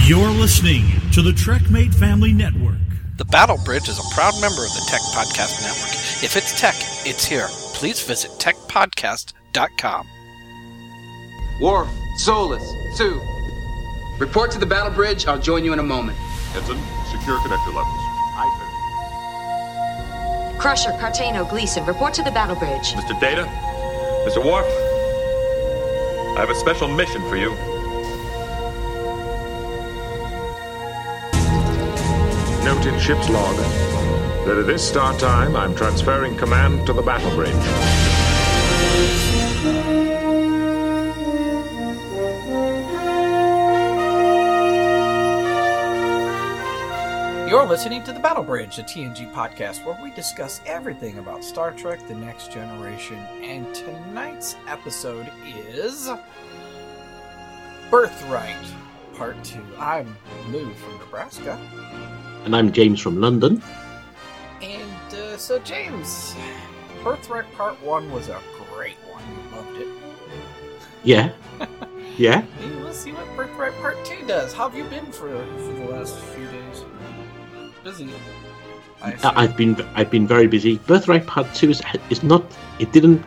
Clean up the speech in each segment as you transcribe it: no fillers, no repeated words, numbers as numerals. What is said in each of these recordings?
You're listening to the TrekMate Family Network. The Battle Bridge is a proud member of the Tech Podcast Network. If it's tech, it's here. Please visit techpodcast.com. Worf, Solus, Sue. Report to the Battle Bridge. I'll join you in a moment. Ensign, secure connector levels. Crusher, Cartano, Gleason, report to the Battle Bridge. Mr. Data, Mr. Worf, I have a special mission for you. Note in ship's log that at this start time, I'm transferring command to the Battle Bridge. You're listening to The Battle Bridge, a TNG podcast where we discuss everything about Star Trek The Next Generation. And tonight's episode is Birthright, Part 2. I'm Lou from Nebraska. And I'm James from London. And so James, Birthright Part 1 was a great one. You loved it. Yeah. Yeah. We'll see what Birthright Part 2 does. How have you been for the last few days? Busy. I've been very busy. Birthright Part 2 is not. It didn't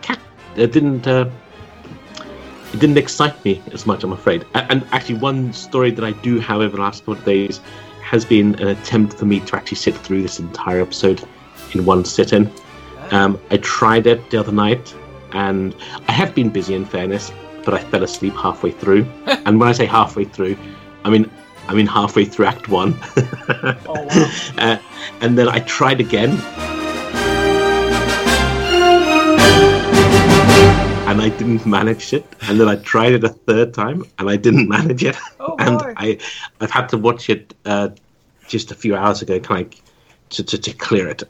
excite me as much, I'm afraid. And actually, one story that I do have over the last couple of days has been an attempt for me to actually sit through this entire episode in one sit-in. I tried it the other night, and I have been busy, in fairness, but I fell asleep halfway through. And when I say halfway through, I mean halfway through Act 1. Oh, wow. And then I tried again. And I didn't manage it. And then I tried it a third time, and I didn't manage it. Oh, and boy. I've had to watch it just a few hours ago, to clear it.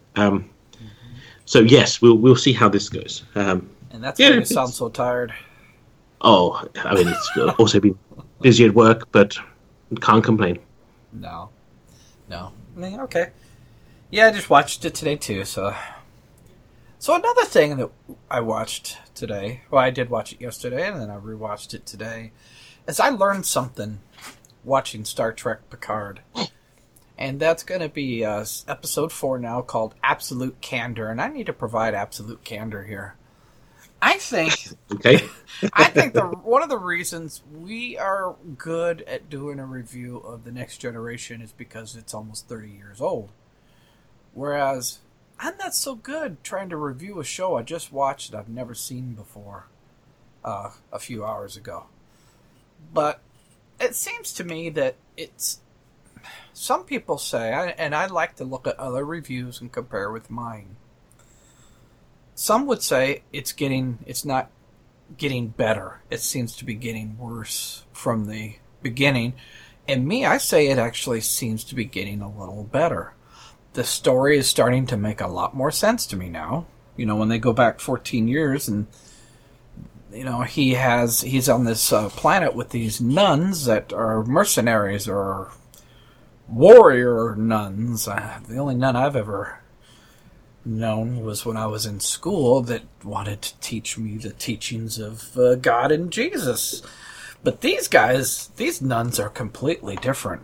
So yes, we'll see how this goes. And that's why you sound so tired. Oh, I mean, it's also been busy at work, but can't complain. No. I mean, okay. Yeah, I just watched it today too. So another thing that I watched today, well, I did watch it yesterday, and then I rewatched it today, is I learned something watching Star Trek Picard. And that's going to be episode 4 now, called Absolute Candor. And I need to provide absolute candor here. I think Okay. I think one of the reasons we are good at doing a review of The Next Generation is because it's almost 30 years old. Whereas I'm not so good trying to review a show I just watched that I've never seen before a few hours ago. But it seems to me that it's... Some people say, and I like to look at other reviews and compare with mine. Some would say it's not getting better. It seems to be getting worse from the beginning. And me, I say it actually seems to be getting a little better. The story is starting to make a lot more sense to me now. You know, when they go back 14 years and, you know, he's on this planet with these nuns that are mercenaries or warrior nuns. The only nun I've ever known was when I was in school that wanted to teach me the teachings of God and Jesus. But these nuns are completely different.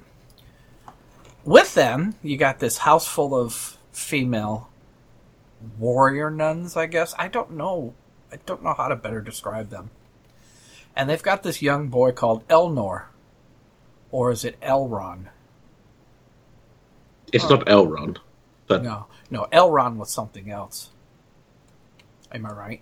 With them, you got this house full of female warrior nuns, I guess. I don't know how to better describe them. And they've got this young boy called Elnor. Or is it Elron? It's not Elrond, but No, Elron was something else. Am I right?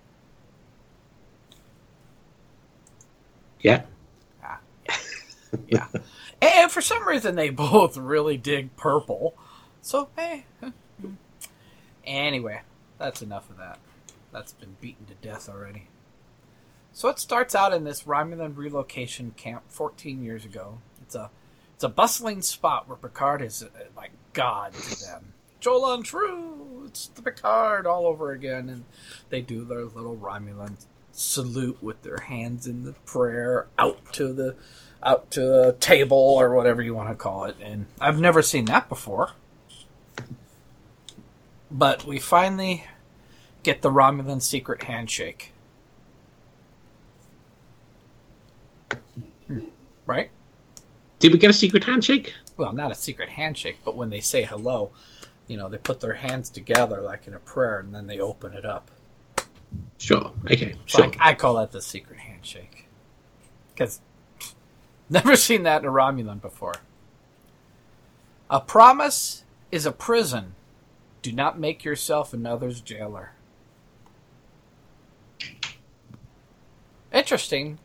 yeah. Yeah. And for some reason, they both really dig purple. So, hey. Anyway, that's enough of that. That's been beaten to death already. So it starts out in this Romulan relocation camp 14 years ago. It's a bustling spot where Picard is like God to them. Jolan True! It's the Picard all over again. And they do their little Romulan salute with their hands in the prayer out to the table or whatever you want to call it. And I've never seen that before. But we finally get the Romulan secret handshake. Right? Did we get a secret handshake? Well, not a secret handshake, but when they say hello, they put their hands together like in a prayer, and then they open it up. Sure. Okay. So Sure. I call that the secret handshake. Because never seen that in a Romulan before. A promise is a prison. Do not make yourself another's jailer. Interesting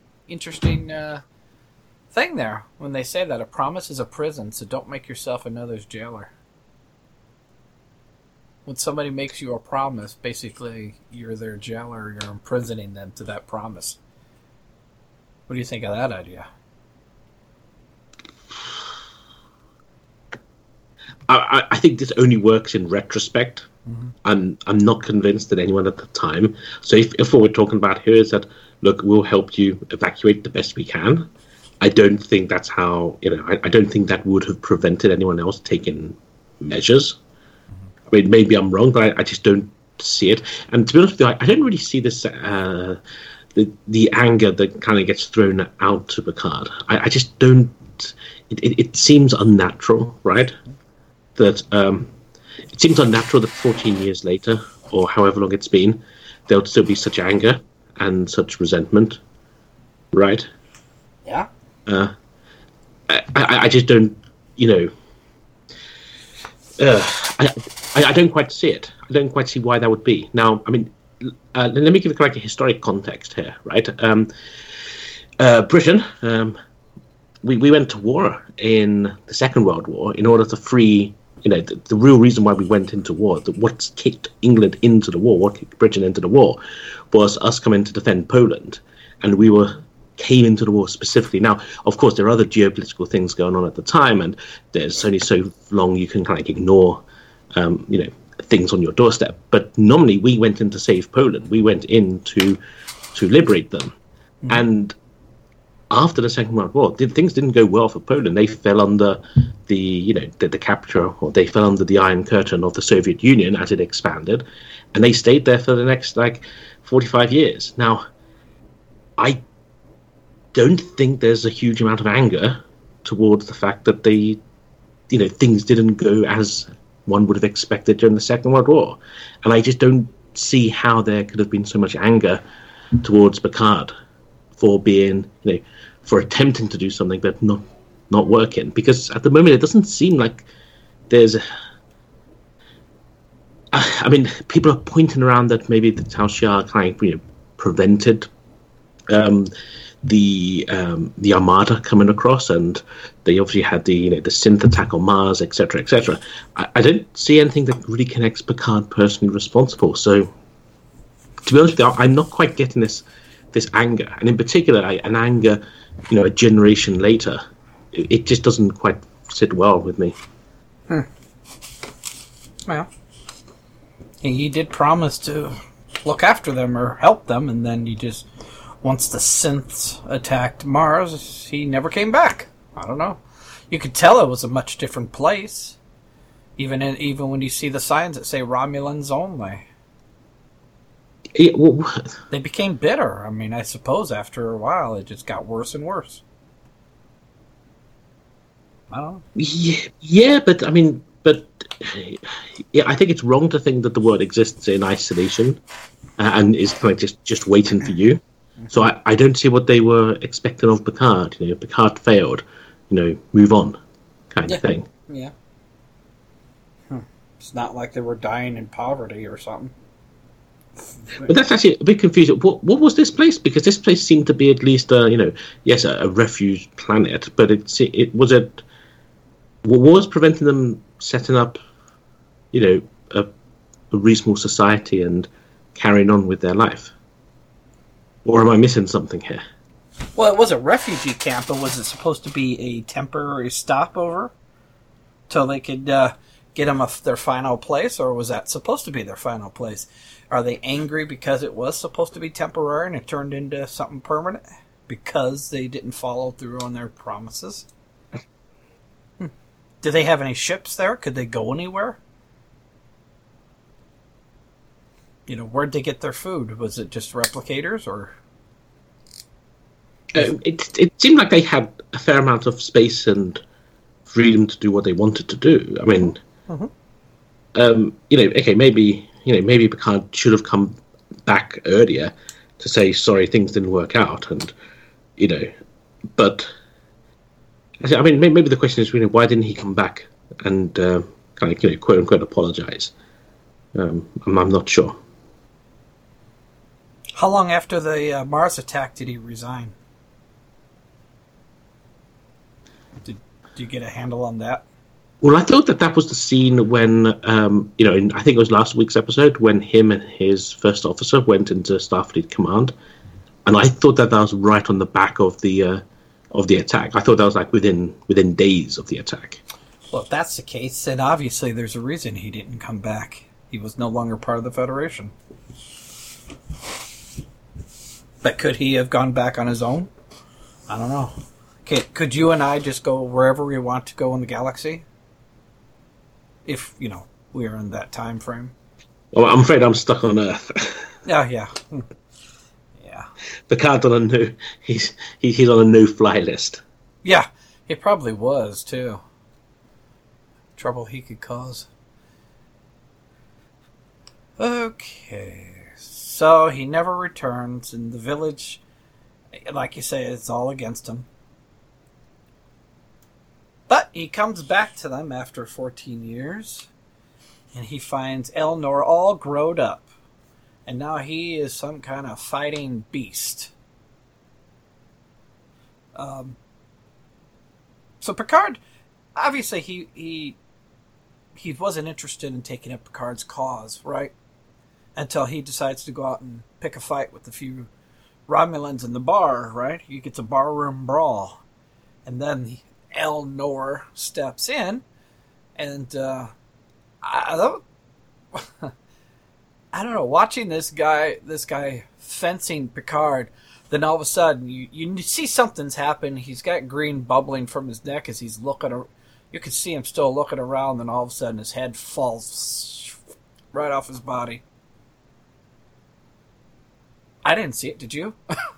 thing there when they say that. A promise is a prison, so don't make yourself another's jailer. When somebody makes you a promise, basically you're their jailer, you're imprisoning them to that promise. What do you think of that idea? I think this only works in retrospect. I'm not convinced that anyone at the time. So if what we're talking about here is that, look, we'll help you evacuate the best we can, I don't think that's how, I don't think that would have prevented anyone else taking measures. I mean, maybe I'm wrong, but I just don't see it. And to be honest with you, I don't really see this, the anger that kind of gets thrown out to Picard. I just don't, it seems unnatural, right? That it seems unnatural that 14 years later, or however long it's been, there'll still be such anger and such resentment, right? Yeah. I just don't, I don't quite see it. I don't quite see why that would be. Now, I mean, let me give a historic context here, right? Britain, we went to war in the Second World War in order to free. The real reason why we went into war, what kicked England into the war, what kicked Britain into the war, was us coming to defend Poland, and we came into the war specifically. Now, of course, there are other geopolitical things going on at the time, and there's only so long you can kind of ignore, things on your doorstep. But normally, we went in to save Poland. We went in to liberate them, and after the Second World War, things didn't go well for Poland. They fell under the capture, or they fell under the Iron Curtain of the Soviet Union as it expanded, and they stayed there for the next 45 years. Now, I don't think there's a huge amount of anger towards the fact that things didn't go as one would have expected during the Second World War, and I just don't see how there could have been so much anger towards Picard for being, for attempting to do something but not working. Because at the moment, it doesn't seem like there's. I mean, people are pointing around that maybe the Tal Shiar kind of prevented the Armada coming across, and they obviously had the synth attack on Mars, etc., etc. I don't see anything that really connects Picard personally responsible. So, to be honest with you, I'm not quite getting this anger, and in particular, an anger, a generation later, it just doesn't quite sit well with me. Well, he did promise to look after them or help them, and then once the synths attacked Mars, he never came back. I don't know. You could tell it was a much different place, even when you see the signs that say Romulans only. They became bitter. I mean, I suppose after a while it just got worse and worse. I don't know. Yeah, but I mean, I think it's wrong to think that the world exists in isolation and is kind of just waiting for you. So I don't see what they were expecting of Picard. Picard failed. Move on, kind of thing. Yeah. It's not like they were dying in poverty or something. But that's actually a bit confusing. What was this place? Because this place seemed to be at least, yes, a refuge planet. But what was preventing them setting up, a reasonable society and carrying on with their life? Or am I missing something here? Well, it was a refugee camp, but was it supposed to be a temporary stopover till they could get them their final place, or was that supposed to be their final place? Are they angry because it was supposed to be temporary and it turned into something permanent because they didn't follow through on their promises? Did they have any ships there? Could they go anywhere? Where'd they get their food? Was it just replicators, or? It seemed like they had a fair amount of space and freedom to do what they wanted to do. I mean, okay, maybe Picard should have come back earlier to say sorry, things didn't work out, and but I mean, maybe the question is, why didn't he come back and kind of quote unquote apologize? I'm not sure. How long after the Mars attack did he resign? Did you get a handle on that? Well, I thought that was the scene when, I think it was last week's episode, when him and his first officer went into Starfleet Command, and I thought that was right on the back of the attack. I thought that was like within days of the attack. Well, if that's the case, then obviously there's a reason he didn't come back. He was no longer part of the Federation. But could he have gone back on his own? I don't know. Could you and I just go wherever we want to go in the galaxy? If, we are in that time frame. Well, I'm afraid I'm stuck on Earth. Yeah. Yeah. Picard's on a new... He's on a no-fly list. Yeah, he probably was, too. Trouble he could cause. Okay. So he never returns, and the village, like you say, it's all against him. But he comes back to them after 14 years, and he finds Elnor all grown up. And now he is some kind of fighting beast. So Picard, obviously he wasn't interested in taking up Picard's cause, right? Until he decides to go out and pick a fight with a few Romulans in the bar, right? He gets a barroom brawl. And then Elnor steps in, and I don't know, watching this guy fencing Picard, then all of a sudden you see something's happened. He's got green bubbling from his neck as he's looking. You can see him still looking around, then all of a sudden his head falls right off his body. I didn't see it. Did you?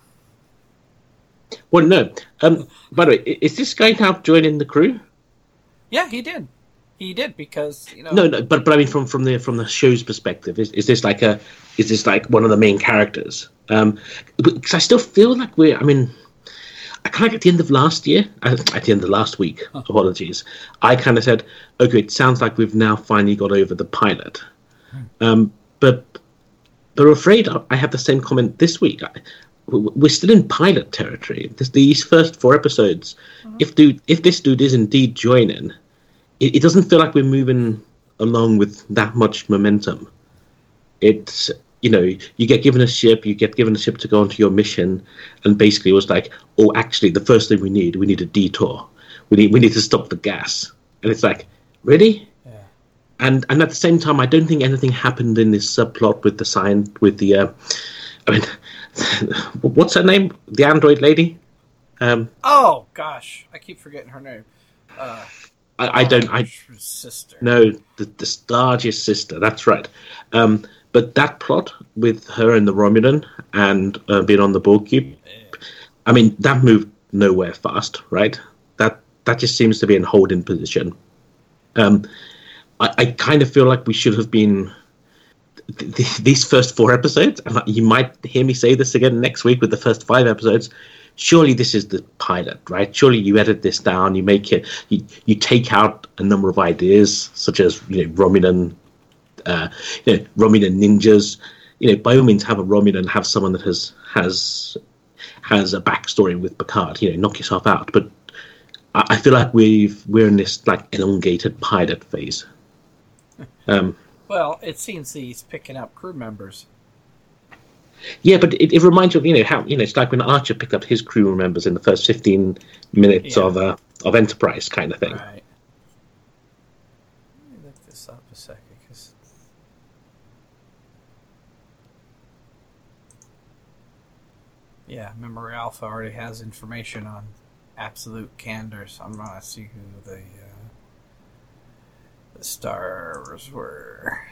Well, no. By the way, is this guy now joining the crew? Yeah, he did. He did because No, but I mean from the show's perspective, is this like one of the main characters? Because I still feel like I kind of at the end of last year, at the end of last week, apologies, I kind of said, okay, it sounds like we've now finally got over the pilot. But I'm afraid I have the same comment this week. We're still in pilot territory. These first 4 episodes, if this dude is indeed joining, it doesn't feel like we're moving along with that much momentum. It's, you get given a ship, to go onto your mission, and basically it was like, oh, actually, the first thing we need a detour. We need to stop the gas. And it's like, really? Yeah. And at the same time, I don't think anything happened in this subplot with what's her name? The android lady? Oh, gosh. I keep forgetting her name. Sister. No, the Stargist sister. That's right. But that plot with her and the Romulan and being on the Borg cube, I mean, that moved nowhere fast, right? That just seems to be in holding position. I kind of feel like we should have been these first 4 episodes. And you might hear me say this again next week with the first 5 episodes. Surely this is the pilot, right? Surely you edit this down, you make it, you take out a number of ideas, such as Romulan ninjas. By all means, have a Romulan, have someone that has a backstory with Picard. Knock yourself out. But I feel like we're in this like elongated pilot phase. Well, it seems he's picking up crew members. Yeah, but it reminds you of how it's like when Archer picked up his crew members in the first 15 minutes of Enterprise kind of thing. Right. Let me look this up a second, because Memory Alpha already has information on Absolute Candor, so I'm gonna see who the stars were.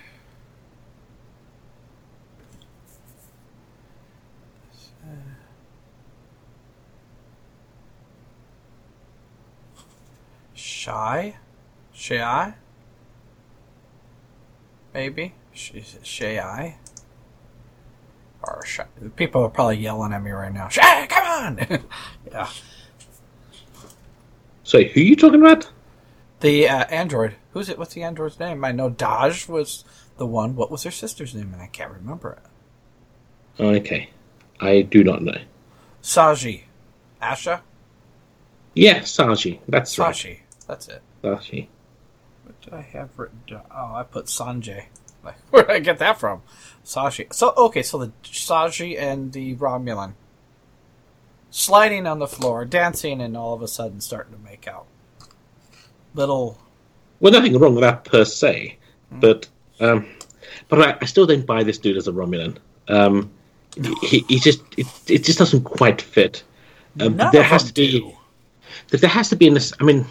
Shai? Maybe? Shai? Or Shai? People are probably yelling at me right now. Shai, come on! Yeah. So, who are you talking about? The android. Who's it? What's the android's name? I know Daj was the one. What was her sister's name? And I can't remember it. Okay. I do not know. Saji. Asha? Yeah, Saji. That's Sashi. right. That's it. Saji. What did I have written down? Oh, I put Sanjay. Like, where did I get that from? Sashi. So, okay, so the Saji and the Romulan sliding on the floor, dancing, and all of a sudden starting to make out. Little... Well, nothing wrong with that per se, but I still don't buy this dude as a Romulan. He just it just doesn't quite fit. There has to be in this. I mean,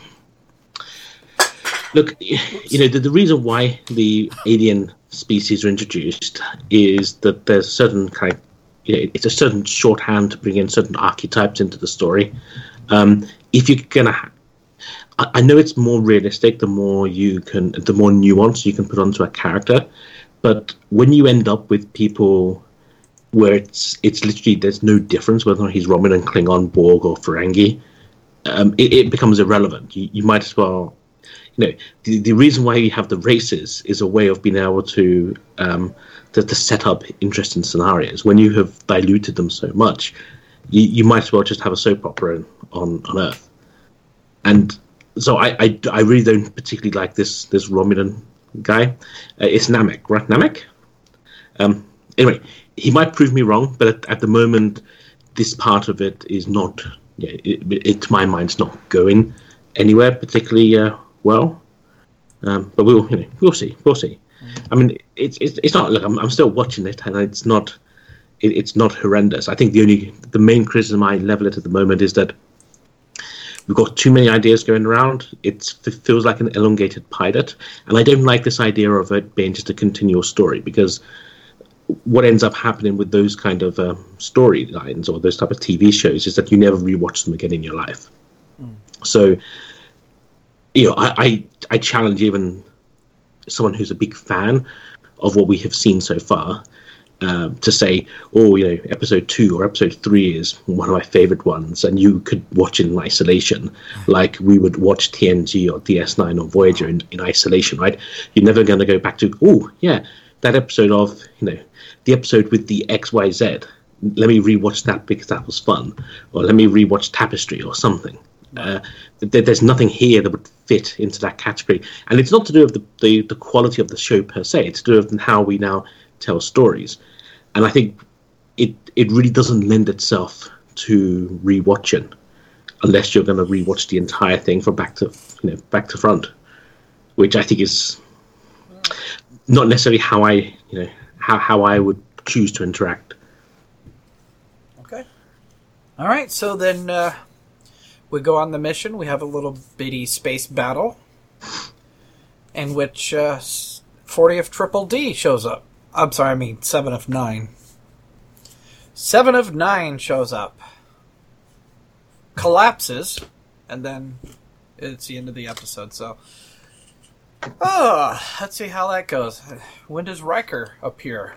look, the reason why the alien species are introduced is that there's certain kind of, it's a certain shorthand to bring in certain archetypes into the story. If you're gonna, I know it's more realistic the more nuance you can put onto a character, but when you end up with people where it's literally there's no difference whether or not he's Romulan, Klingon, Borg, or Ferengi, it becomes irrelevant. You might as well, the reason why you have the races is a way of being able to set up interesting scenarios. When you have diluted them so much, you might as well just have a soap opera on Earth. And so I really don't particularly like this Romulan guy. It's Namek, right? Namek? Anyway, he might prove me wrong, but at the moment, this part of it is not, it to my mind, it's not going anywhere particularly well. But we'll see. We'll see. I mean, it's not. Look, I'm still watching it, and it's not horrendous. I think the main criticism I level it at the moment is that we've got too many ideas going around. It feels like an elongated pilot, and I don't like this idea of it being just a continual story, because what ends up happening with those kind of storylines or those type of TV shows is that you never rewatch them again in your life. So, I challenge even someone who's a big fan of what we have seen so far to say, episode 2 or episode 3 is one of my favorite ones, and you could watch it in isolation, like we would watch TNG or DS9 or Voyager in isolation, right? You're never going to go back to, that episode of, the episode with the XYZ. Let me rewatch that because that was fun. Or let me rewatch Tapestry or something. There's nothing here that would fit into that category. And it's not to do with the quality of the show per se. It's to do with how we now tell stories. And I think it really doesn't lend itself to rewatching unless you're going to rewatch the entire thing from back to front, which I think is not necessarily how I would choose to interact. Okay. All right. So then we go on the mission. We have a little bitty space battle in which 40th Triple D shows up. I'm sorry, I mean 7 of 9. 7 of 9 shows up, collapses, and then it's the end of the episode. So, let's see how that goes. When does Riker appear?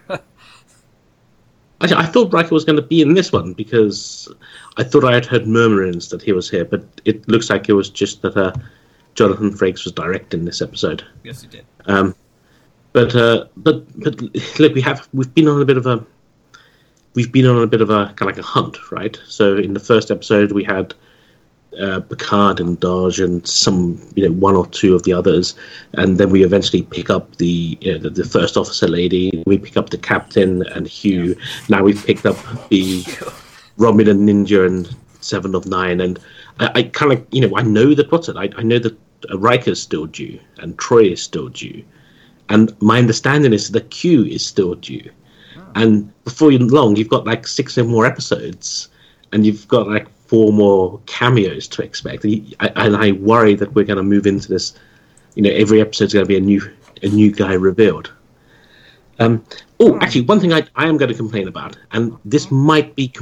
I thought Riker was going to be in this one because I thought I had heard murmurings that he was here, but it looks like it was just that Jonathan Frakes was directing this episode. Yes, he did. But look, we've been on a bit of a kind of like a hunt, right? So in the first episode we had Picard and Daj and some one or two of the others, and then we eventually pick up the first officer lady. We pick up the captain and Hugh. Yeah. Now we've picked up the Romulan ninja and 7 of 9, and I kind of I know that I know that Riker's still due and Troy is still due. And my understanding is that Q is still due. Oh. And before long, you've got like 6 or more episodes, and you've got like 4 more cameos to expect. And I worry that we're going to move into this. Every episode's going to be a new guy revealed. Actually, one thing I am going to complain about, and this might be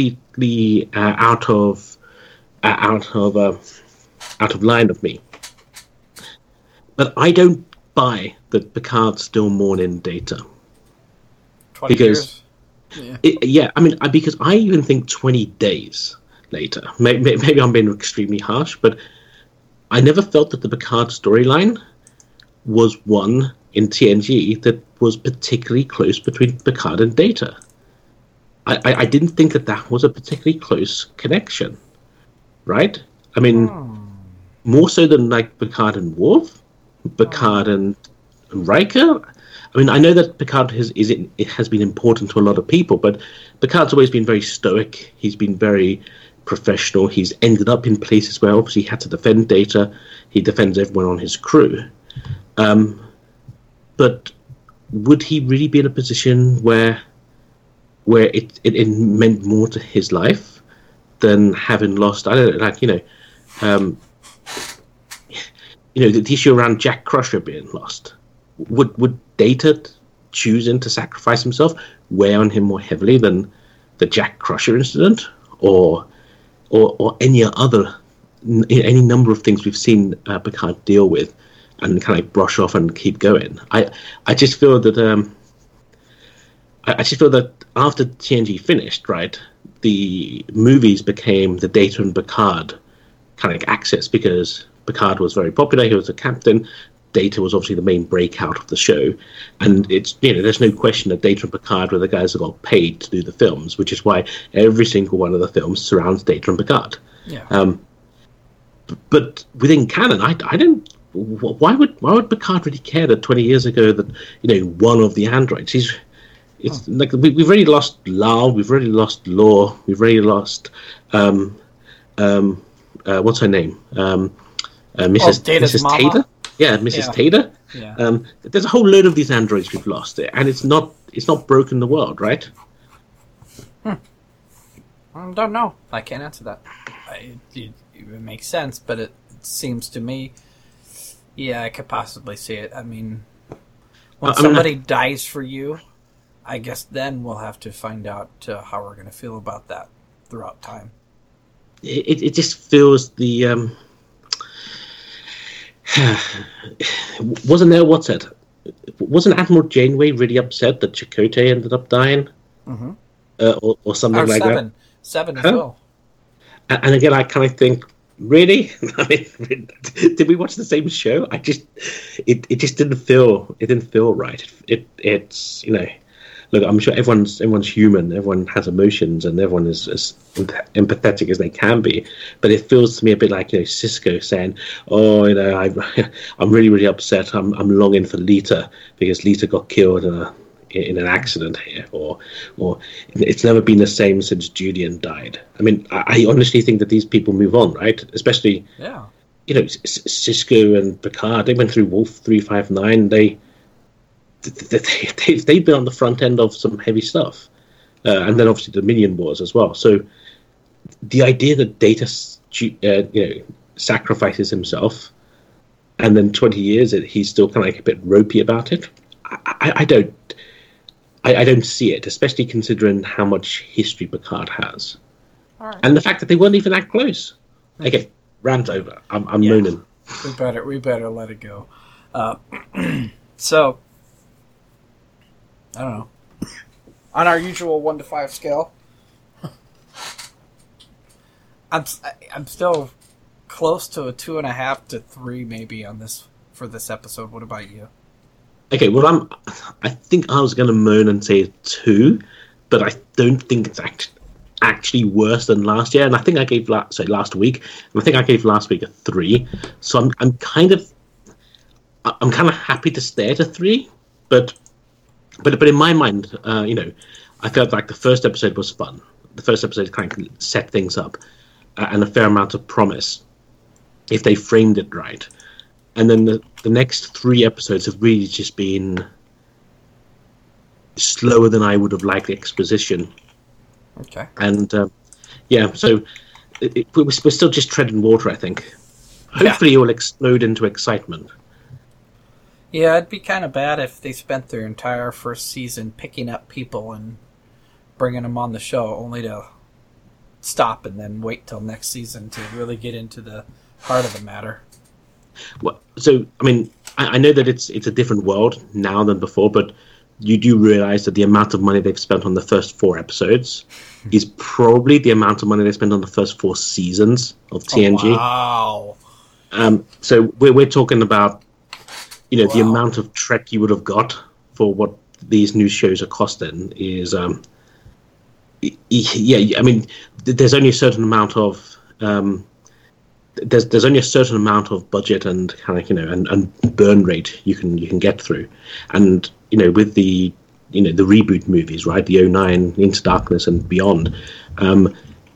completely out of line of me. But I don't buy that Picard's still mourning Data. 20 Because, years? because I even think 20 days later, maybe I'm being extremely harsh, but I never felt that the Picard storyline was one in TNG that was particularly close between Picard and Data. I didn't think that was a particularly close connection, right? I mean, more so than like Picard and Worf, Picard and Riker. I mean, I know that Picard it has been important to a lot of people, but Picard's always been very stoic. He's been very professional. He's ended up in places where obviously he had to defend Data. He defends everyone on his crew. But would he really be in a position where it meant more to his life than having lost? I don't know, the issue around Jack Crusher being lost. Would Data choosing to sacrifice himself weigh on him more heavily than the Jack Crusher incident, or any number of things we've seen Picard deal with and kind of brush off and keep going? I just feel that after TNG finished, right, the movies became the Data and Picard kind of axis, because Picard was very popular. He was a captain. Data was obviously the main breakout of the show, and it's there's no question that Data and Picard were the guys that got paid to do the films, which is why every single one of the films surrounds Data and Picard. Yeah. But within canon, I don't. Why would Picard really care that 20 years ago that one of the androids? It's like we've already lost Lal, we've already lost Law, we've already lost what's her name? Mrs. Tater. Yeah, Mrs. Tater. Yeah. There's a whole load of these androids we've lost, and it's not broken the world, right? I don't know. I can't answer that. It makes sense, but it seems to me, I could possibly see it. I mean, when somebody dies for you, I guess then we'll have to find out how we're going to feel about that throughout time. It just feels the wasn't Admiral Janeway really upset that Chakotay ended up dying, or something like that? Seven as well. And again, I kind of think, really? I mean, did we watch the same show? It just didn't feel right. It's look, I'm sure everyone's human, everyone has emotions, and everyone is as empathetic as they can be. But it feels to me a bit like Sisko saying, "Oh, I'm really, really upset. I'm longing for Lita because Lita got killed in an accident here, or it's never been the same since Julian died." I mean, I honestly think that these people move on, right? Especially, Sisko and Picard. They went through Wolf 359. They've been on the front end of some heavy stuff, and then obviously the Dominion Wars as well. So the idea that Data, sacrifices himself, and then 20 years he's still kind of like a bit ropey about it. I don't see it, especially considering how much history Picard has, and the fact that they weren't even that close. Okay, rant over. I'm moaning. We better let it go. So. I don't know. On our usual 1 to 5 scale, I'm still close to a 2.5 to 3 maybe on this for this episode. What about you? Okay, well I think I was going to moan and say 2, but I don't think it's actually worse than last year. And I think I gave last week, and I think I gave last week a 3. So I'm kind of happy to stay at a 3, but in my mind, I felt like the first episode was fun. The first episode kind of set things up, and a fair amount of promise, if they framed it right. And then the next 3 episodes have really just been slower than I would have liked the exposition. Okay. And, so we're still just treading water, I think. Hopefully it will explode into excitement. Yeah, it'd be kind of bad if they spent their entire first season picking up people and bringing them on the show, only to stop and then wait till next season to really get into the heart of the matter. Well, so, I mean, I know that it's a different world now than before, but you do realize that the amount of money they've spent on the first 4 episodes is probably the amount of money they spent on the first 4 seasons of TNG. Oh, wow. So we're talking about, the amount of Trek you would have got for what these new shows are costing is, there's only a certain amount of there's only a certain amount of budget and kind of and burn rate you can get through, and with the the reboot movies, right, the 09 Into Darkness and beyond, when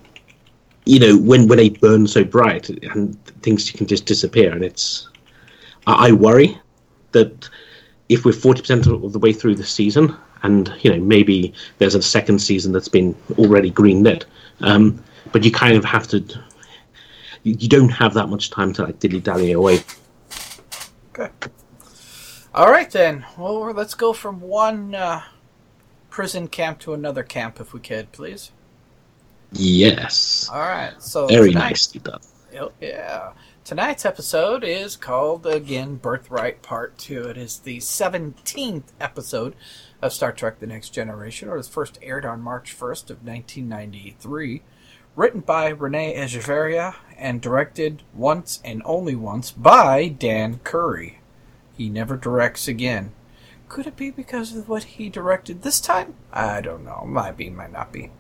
they burn so bright and things can just disappear, and I worry that if we're 40% of the way through the season, and maybe there's a second season that's been already greenlit, but you kind of have to. You don't have that much time to dilly-dally away. Okay. All right, then. Well, let's go from one prison camp to another camp, if we could, please. Yes. All right. So very nicely done. Yeah. Tonight's episode is called, again, Birthright Part 2. It is the 17th episode of Star Trek The Next Generation. It was first aired on March 1st of 1993. Written by Renee Echeverria and directed once and only once by Dan Curry. He never directs again. Could it be because of what he directed this time? I don't know. Might be, might not be.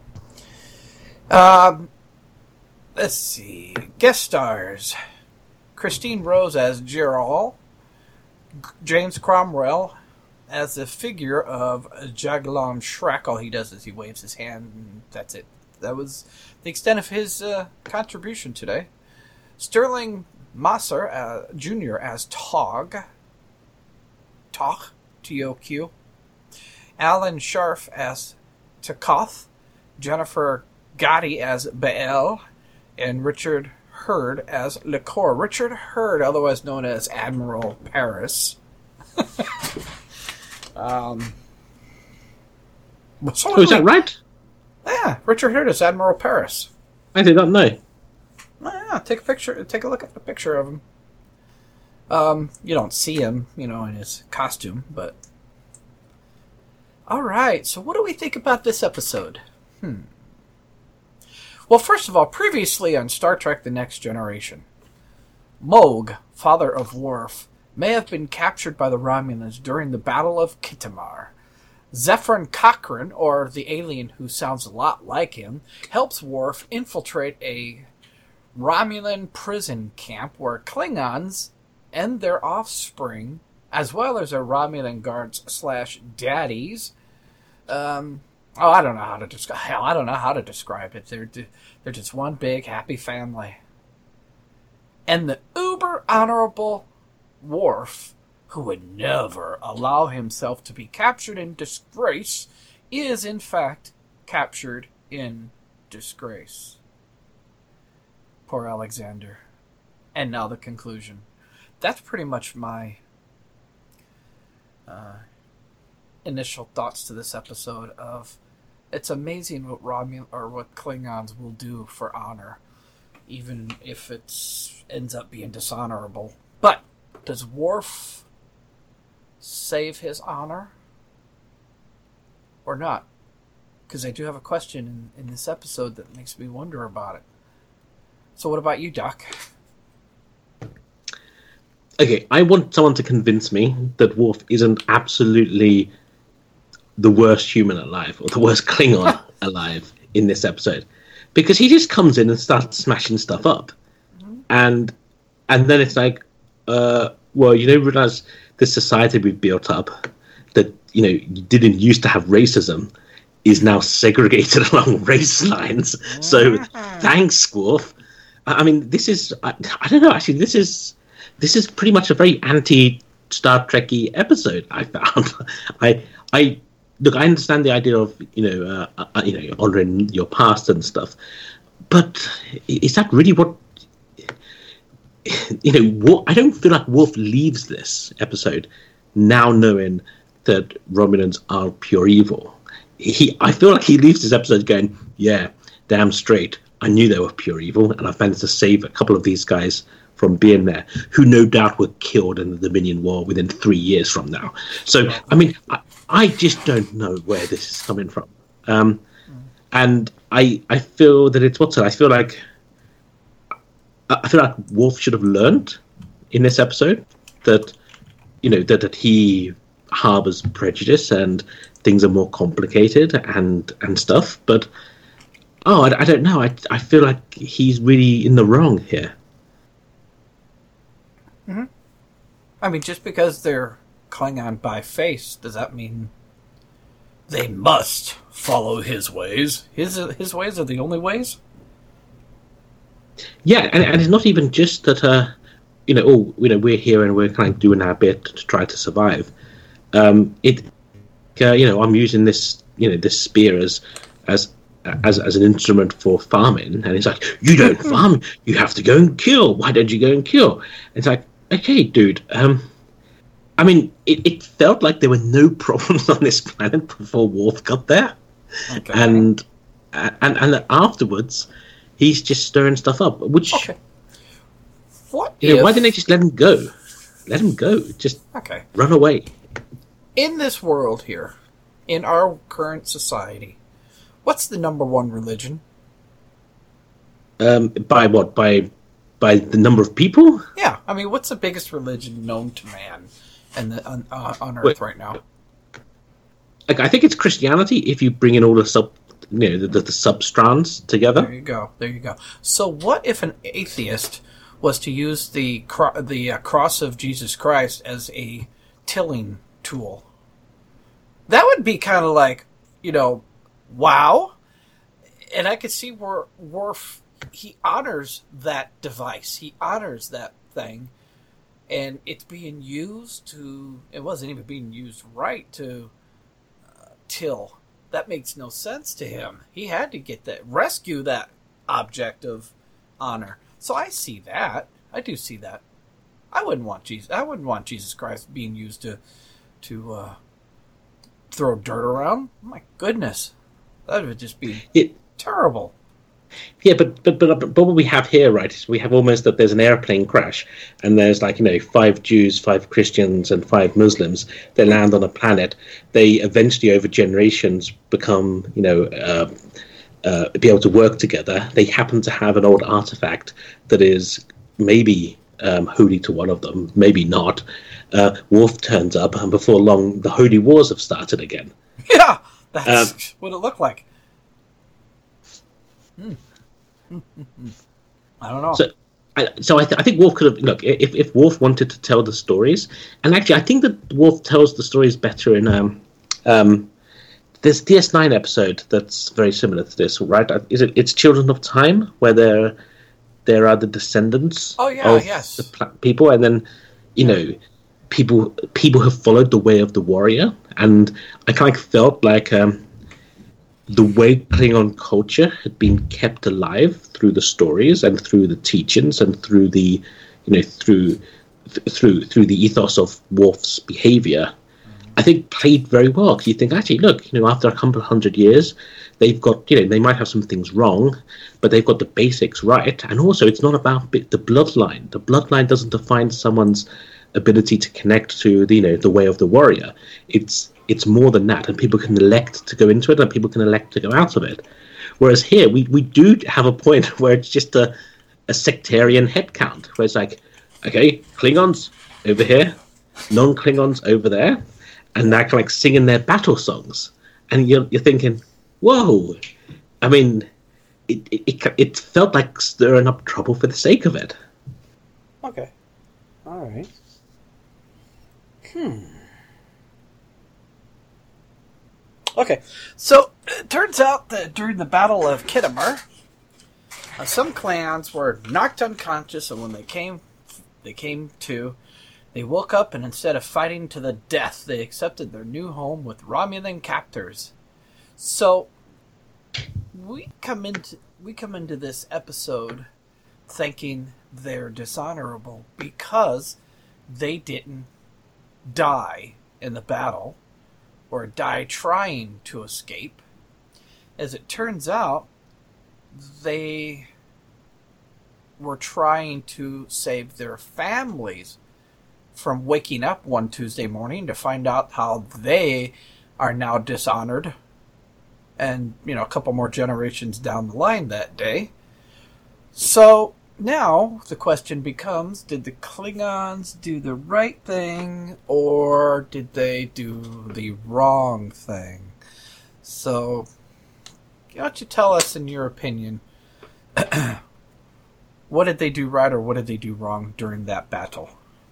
Let's see. Guest stars. Christine Rose as Gerald. James Cromwell as the figure of Jagiellon Shrek. All he does is he waves his hand and that's it. That was the extent of his contribution today. Sterling Masser Jr. as Tog, T-O-Q. Alan Sharf as Takoth. Jennifer Gotti as Bael. And Richard Hurd as Licor. Richard Hurd, otherwise known as Admiral Paris. Oh, is that right? Yeah, Richard Hurd is Admiral Paris. I did not know. Yeah, take a look at the picture of him. You don't see him, in his costume, but... Alright, so what do we think about this episode? Well, first of all, previously on Star Trek The Next Generation, Moog, father of Worf, may have been captured by the Romulans during the Battle of Kittimar. Zephyrin Cochrane, or the alien who sounds a lot like him, helps Worf infiltrate a Romulan prison camp where Klingons and their offspring, as well as their Romulan guards / daddies, I don't know how to describe. Hell, I don't know how to describe it. They're just one big happy family. And the uber honorable Worf, who would never allow himself to be captured in disgrace, is in fact captured in disgrace. Poor Alexander. And now the conclusion. That's pretty much my initial thoughts to this episode of it's amazing what what Klingons will do for honor, even if it ends up being dishonorable. But does Worf save his honor or not? Because I do have a question in this episode that makes me wonder about it. So what about you, Doc? Okay, I want someone to convince me that Worf isn't absolutely the worst human alive, or the worst Klingon alive in this episode. Because he just comes in and starts smashing stuff up. Mm-hmm. And then it's like, realize this society we've built up that, you didn't used to have racism is now segregated along race lines. So thanks, Worf. I mean, this is, I don't know, actually, this is pretty much a very anti-Star Trek-y episode, I found. Look, I understand the idea of, honoring your past and stuff, but is that really what, I don't feel like Worf leaves this episode now knowing that Romulans are pure evil. I feel like he leaves this episode going, yeah, damn straight, I knew they were pure evil, and I've managed to save a couple of these guys from being there, who no doubt were killed in the Dominion War within 3 years from now. So, I mean, I just don't know where this is coming from. And I feel that it's what's it? I feel like Worf should have learned in this episode that, you know, that he harbors prejudice and things are more complicated and stuff. But I don't know. I feel like he's really in the wrong here. Mm-hmm. I mean, just because they're Klingon by face, does that mean they must follow his ways? His ways are the only ways? Yeah, and it's not even just that, we're here and we're kind of doing our bit to try to survive. I'm using this, this spear as an instrument for farming, and it's like, you don't farm, you have to go and kill. Why don't you go and kill? And it's like, okay, dude. I mean, it felt like there were no problems on this planet before Worf got there, okay. and afterwards, he's just stirring stuff up. Which, okay. Why didn't they just let him go? Let him go. Just run away. In this world here, in our current society, what's the number one religion? By what? By the number of people? Yeah, I mean, what's the biggest religion known to man on Earth right now? Like, I think it's Christianity. If you bring in all the the sub-strands together. There you go. So, what if an atheist was to use the cross of Jesus Christ as a tilling tool? That would be kind of like, wow. And I could see where Worf, he honors that device. He honors that thing. And it's being used to... It wasn't even being used right to till. That makes no sense to him. He had to rescue that object of honor. So I see that. I do see that. I wouldn't want Jesus Christ being used to throw dirt around. My goodness, that would just be terrible. Yeah, but what we have here, right, is we have almost that there's an airplane crash, and there's 5 Jews, 5 Christians, and 5 Muslims. They land on a planet. They eventually, over generations, become, be able to work together. They happen to have an old artifact that is maybe holy to one of them, maybe not. Worf turns up, and before long, the holy wars have started again. Yeah, that's what it looked like. I don't know. So I think Worf could have... Look, if Worf wanted to tell the stories... And actually, I think that Worf tells the stories better in... there's DS9 episode that's very similar to this, right? It's Children of Time, where there are the descendants of the people, and then, people have followed the way of the warrior. And I kind of felt like... the way Klingon culture had been kept alive through the stories and through the teachings and through the, through the ethos of Worf's behavior, I think played very well. Because you think, actually, look, after a couple of 100 years, they've got, they might have some things wrong, but they've got the basics right. And also, it's not about the bloodline. The bloodline doesn't define someone's ability to connect to the way of the warrior. It's more than that, and people can elect to go into it, and people can elect to go out of it. Whereas here, we do have a point where it's just a sectarian headcount, where it's like, okay, Klingons over here, non-Klingons over there, and they're kind of singing their battle songs, and you're thinking, whoa! I mean, it felt like stirring up trouble for the sake of it. Okay, all right. Okay, so it turns out that during the Battle of Khitomer, some clans were knocked unconscious, and when they came to, they woke up, and instead of fighting to the death, they accepted their new home with Romulan captors. So we come into this episode thinking they're dishonorable because they didn't die in the battle or die trying to escape. As it turns out, they were trying to save their families from waking up one Tuesday morning to find out how they are now dishonored, and a couple more generations down the line that day. So now the question becomes, did the Klingons do the right thing, or did they do the wrong thing? So why don't you tell us, in your opinion, what did they do right or what did they do wrong during that battle?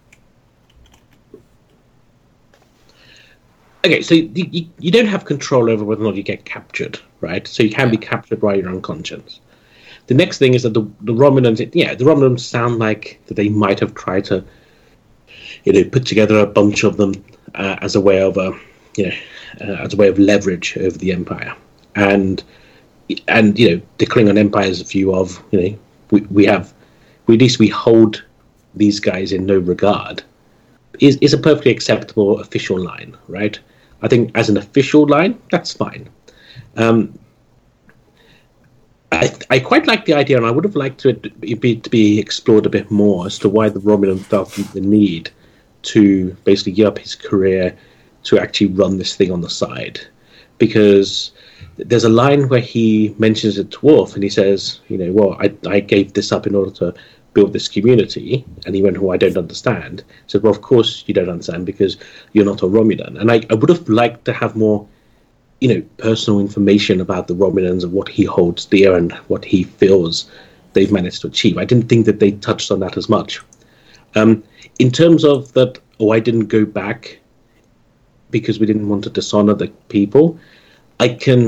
Okay, so you don't have control over whether or not you get captured, right? So you can be captured while you're unconscious. The next thing is that the Romulans, the Romulans sound like that they might have tried to, put together a bunch of them as a way of, as a way of leverage over the Empire, and the Klingon Empire's view of, we at least we hold these guys in no regard, is a perfectly acceptable official line, right? I think as an official line, that's fine. I quite like the idea, and I would have liked it to be explored a bit more as to why the Romulan felt the need to basically give up his career to actually run this thing on the side. Because there's a line where he mentions it to Worf, and he says, I gave this up in order to build this community. And he went, I don't understand. He said, well, of course you don't understand, because you're not a Romulan. And I would have liked to have more personal information about the Romulans, of what he holds dear and what he feels they've managed to achieve. I didn't think that they touched on that as much. In terms of that, I didn't go back because we didn't want to dishonor the people. I can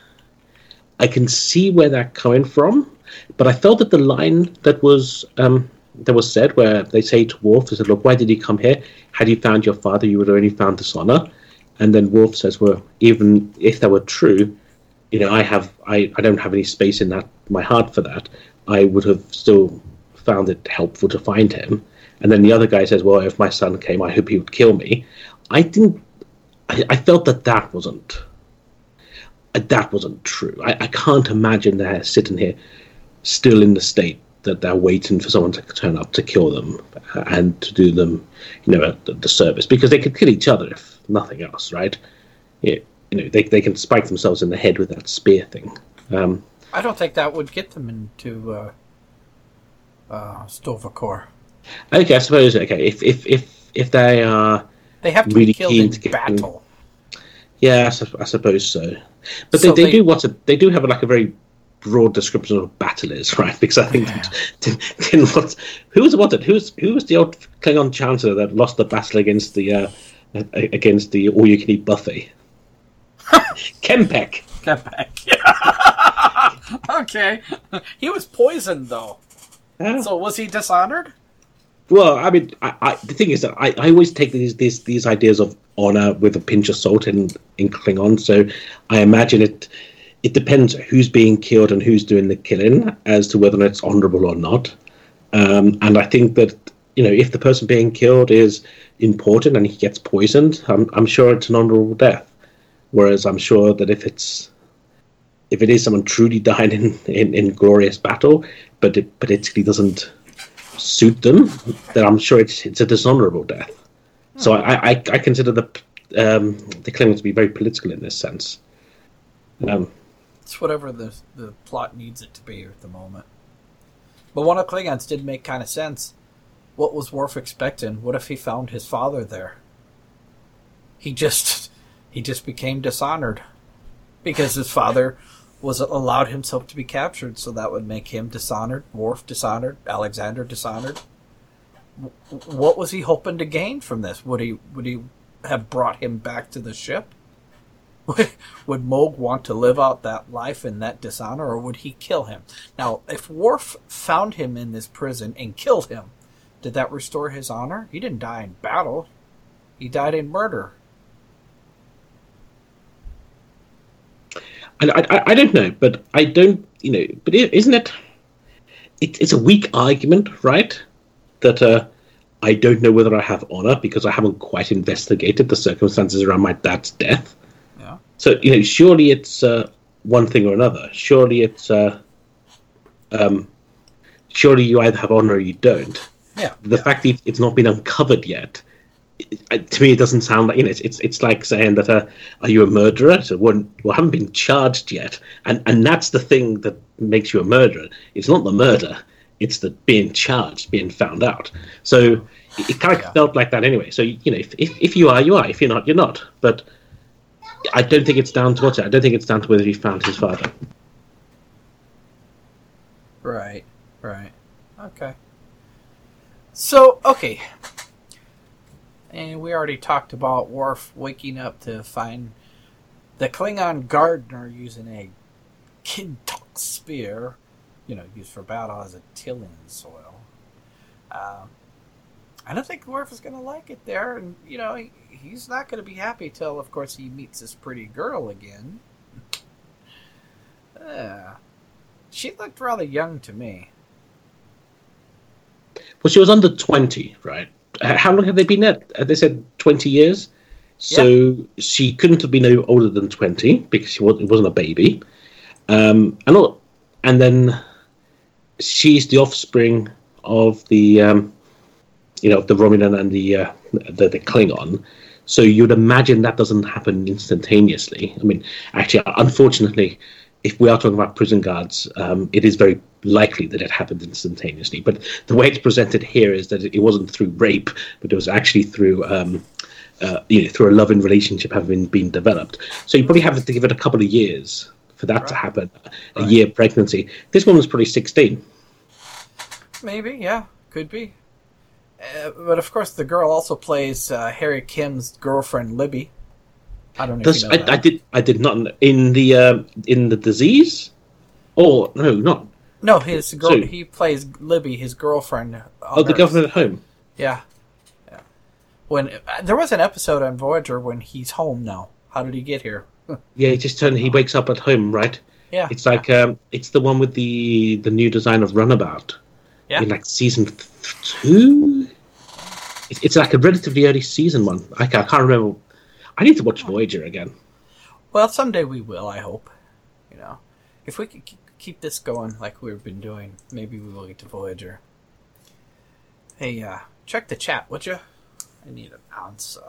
see where they're coming from, but I felt that the line that was said, where they say to Worf, they said, look, why did you come here? Had you found your father, you would have only found dishonor. And then Worf says, well, even if that were true, I don't have any space in my heart for that. I would have still found it helpful to find him. And then the other guy says, well, if my son came, I hope he would kill me. I felt that wasn't true. I can't imagine they're sitting here still in the state that they're waiting for someone to turn up to kill them and to do them, the service, because they could kill each other if nothing else, right? They can spike themselves in the head with that spear thing. I don't think that would get them into Sto-vo-kor. Okay, I suppose. Okay, if they are, they have to really be killed keen in to get battle. Yeah, I suppose so. But So they do have a very broad description of what battle is, right? Because I think who was the old Klingon chancellor that lost the battle against the all-you-can-eat buffet? Kempek. Yeah. Okay. He was poisoned, though. So was he dishonored? Well, I mean, the thing is that I always take these ideas of honor with a pinch of salt in Klingon. So I imagine it depends who's being killed and who's doing the killing as to whether it's honorable or not. And I think that if the person being killed is important and he gets poisoned, I'm sure it's an honorable death. Whereas I'm sure that if it is someone truly dying in glorious battle, but it particularly doesn't suit them, then I'm sure it's a dishonorable death. So I consider the Klingons to be very political in this sense. It's whatever the plot needs it to be at the moment. But one of Klingons did make kind of sense. What was Worf expecting? What if he found his father there? He just became dishonored because his father was allowed himself to be captured, so that would make him dishonored, Worf dishonored, Alexander dishonored. What was he hoping to gain from this? Would he have brought him back to the ship? Would Mogh want to live out that life in that dishonor, or would he kill him? Now, if Worf found him in this prison and killed him, did that restore his honor? He didn't die in battle. He died in murder. I don't know, but I don't, but isn't it? It's a weak argument, right? That I don't know whether I have honor because I haven't quite investigated the circumstances around my dad's death. Yeah. So surely it's one thing or another. Surely it's surely you either have honor or you don't. Yeah. The fact that it's not been uncovered yet, to me, it doesn't sound like, it's like saying that, are you a murderer? So, well, I haven't been charged yet. And that's the thing that makes you a murderer. It's not the murder, it's the being charged, being found out. So it kind of felt like that anyway. So, if you are, you are. If you're not, you're not. But I don't think it's down to what. I don't think it's down to whether he found his father. Right. Okay. So, okay. And we already talked about Worf waking up to find the Klingon gardener using a Kintok spear, used for battle as a tilling soil. I don't think Worf is going to like it there, and, he's not going to be happy till, of course, he meets this pretty girl again. She looked rather young to me. Well, she was under 20, right? How long have they been there? They said 20 years. So she couldn't have been any older than 20 because it wasn't a baby. And then she's the offspring of the, the Romulan and the Klingon. So you'd imagine that doesn't happen instantaneously. I mean, actually, unfortunately, if we are talking about prison guards, it is very likely that it happened instantaneously. But the way it's presented here is that it wasn't through rape, but it was actually through through a loving relationship having been developed. So you probably have to give it a couple of years for that to happen. A year pregnancy. This one was probably 16. Maybe, yeah, could be. But of course, the girl also plays Harry Kim's girlfriend, Libby. I don't know. I did not in the disease. Oh no, not. No, his girl. He plays Libby, his girlfriend. The girlfriend at home. Yeah. When there was an episode on Voyager when he's home now. How did he get here? Yeah, he wakes up at home, right? Yeah. It's like it's the one with the new design of Runabout. Yeah. In like season 2. It's like a relatively early season one. I can't remember. I need to watch Voyager again. Well, someday we will. I hope. If we could keep this going like we've been doing, maybe we will get to Voyager. Hey, check the chat, would you? I need an answer.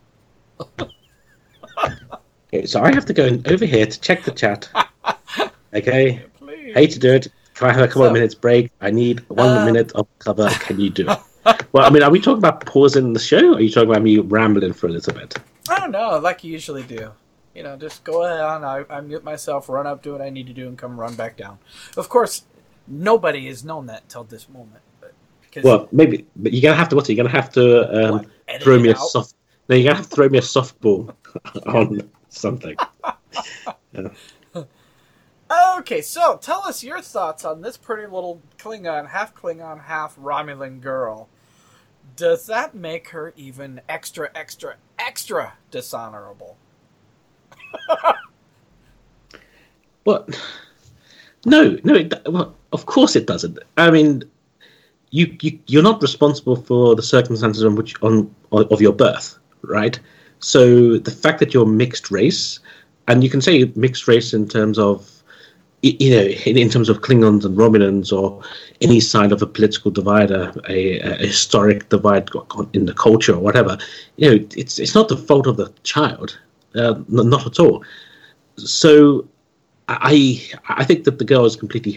Okay, so I have to go over here to check the chat. Okay? Please. Hate to do it. Can I have a couple of minutes break? I need 1 minute of cover. Can you do it? Well, I mean, are we talking about pausing the show, or are you talking about me rambling for a little bit? I don't know, like you usually do. Just go ahead on, I mute myself, run up, do what I need to do, and come run back down. Of course, nobody has known that till this moment. Well, maybe, but you're gonna have to. You're gonna have to throw me a soft. No, you're gonna have to throw me a softball on something. Okay, so tell us your thoughts on this pretty little Klingon, half Romulan girl. Does that make her even extra dishonorable? Well, no. Well, of course it doesn't. I mean, you're not responsible for the circumstances of your birth, right? So the fact that you're mixed race, and you can say mixed race in terms of, in terms of Klingons and Romulans, or any side of a political divide, a historic divide in the culture or whatever. It's not the fault of the child, not at all. So I think that the girl is completely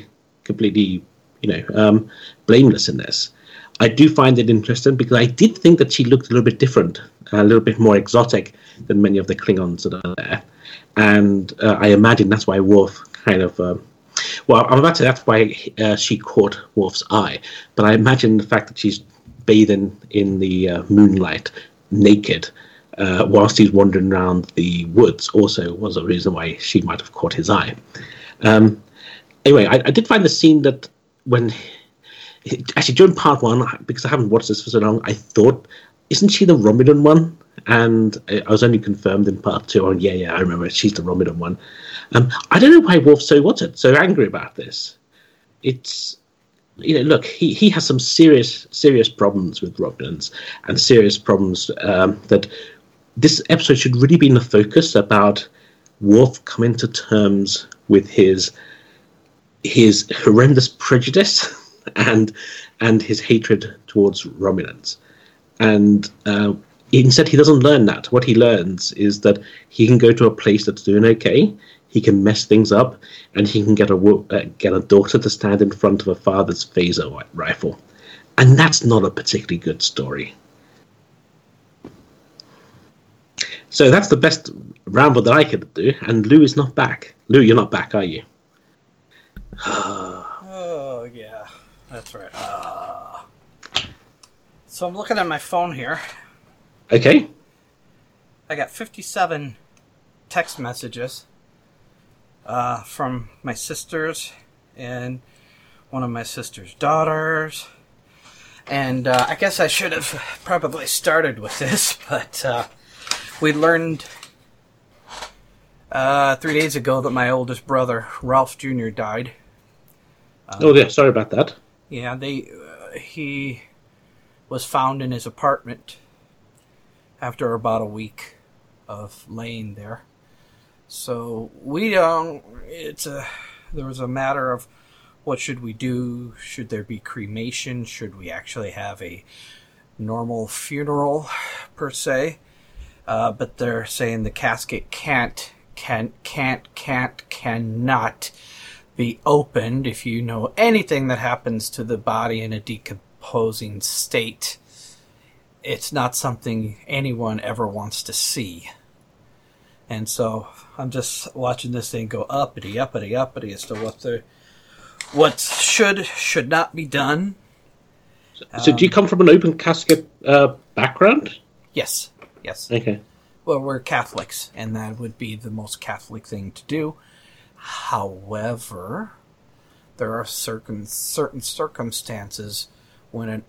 blameless in this. I do find it interesting because I did think that she looked a little bit different, a little bit more exotic than many of the Klingons that are there. And I imagine that's why Worf kind of... I'm about to say that's why she caught Worf's eye. But I imagine the fact that she's bathing in the moonlight naked whilst he's wandering around the woods also was a reason why she might have caught his eye. Anyway, I did find the scene that when... Actually, during part 1, because I haven't watched this for so long, I thought, isn't she the Romulan one? And I was only confirmed in part 2. Oh, yeah, I remember. She's the Romulan one. I don't know why Worf's so angry about this. It's, look, he has some serious problems with Romulans, and serious problems that this episode should really be in the focus about Worf coming to terms with his horrendous prejudice and his hatred towards Romulans. And instead, he doesn't learn that. What he learns is that he can go to a place that's doing okay, he can mess things up, and he can get a daughter to stand in front of a father's phaser rifle. And that's not a particularly good story. So that's the best ramble that I could do, and Lou is not back. Lou, you're not back, are you? Oh, yeah. That's right. So I'm looking at my phone here. Okay. I got 57 text messages from my sisters and one of my sister's daughters. And I guess I should have probably started with this, but we learned 3 days ago that my oldest brother, Ralph Jr., died. Oh, yeah, sorry about that. Yeah, he was found in his apartment after about a week of laying there. So there was a matter of what should we do? Should there be cremation? Should we actually have a normal funeral, per se? But they're saying the casket cannot be opened. If you know anything that happens to the body in a decomposing state, it's not something anyone ever wants to see. And so I'm just watching this thing go uppity as to what should not be done. So do you come from an open casket background? Yes. Okay. Well, we're Catholics, and that would be the most Catholic thing to do. However, there are certain circumstances when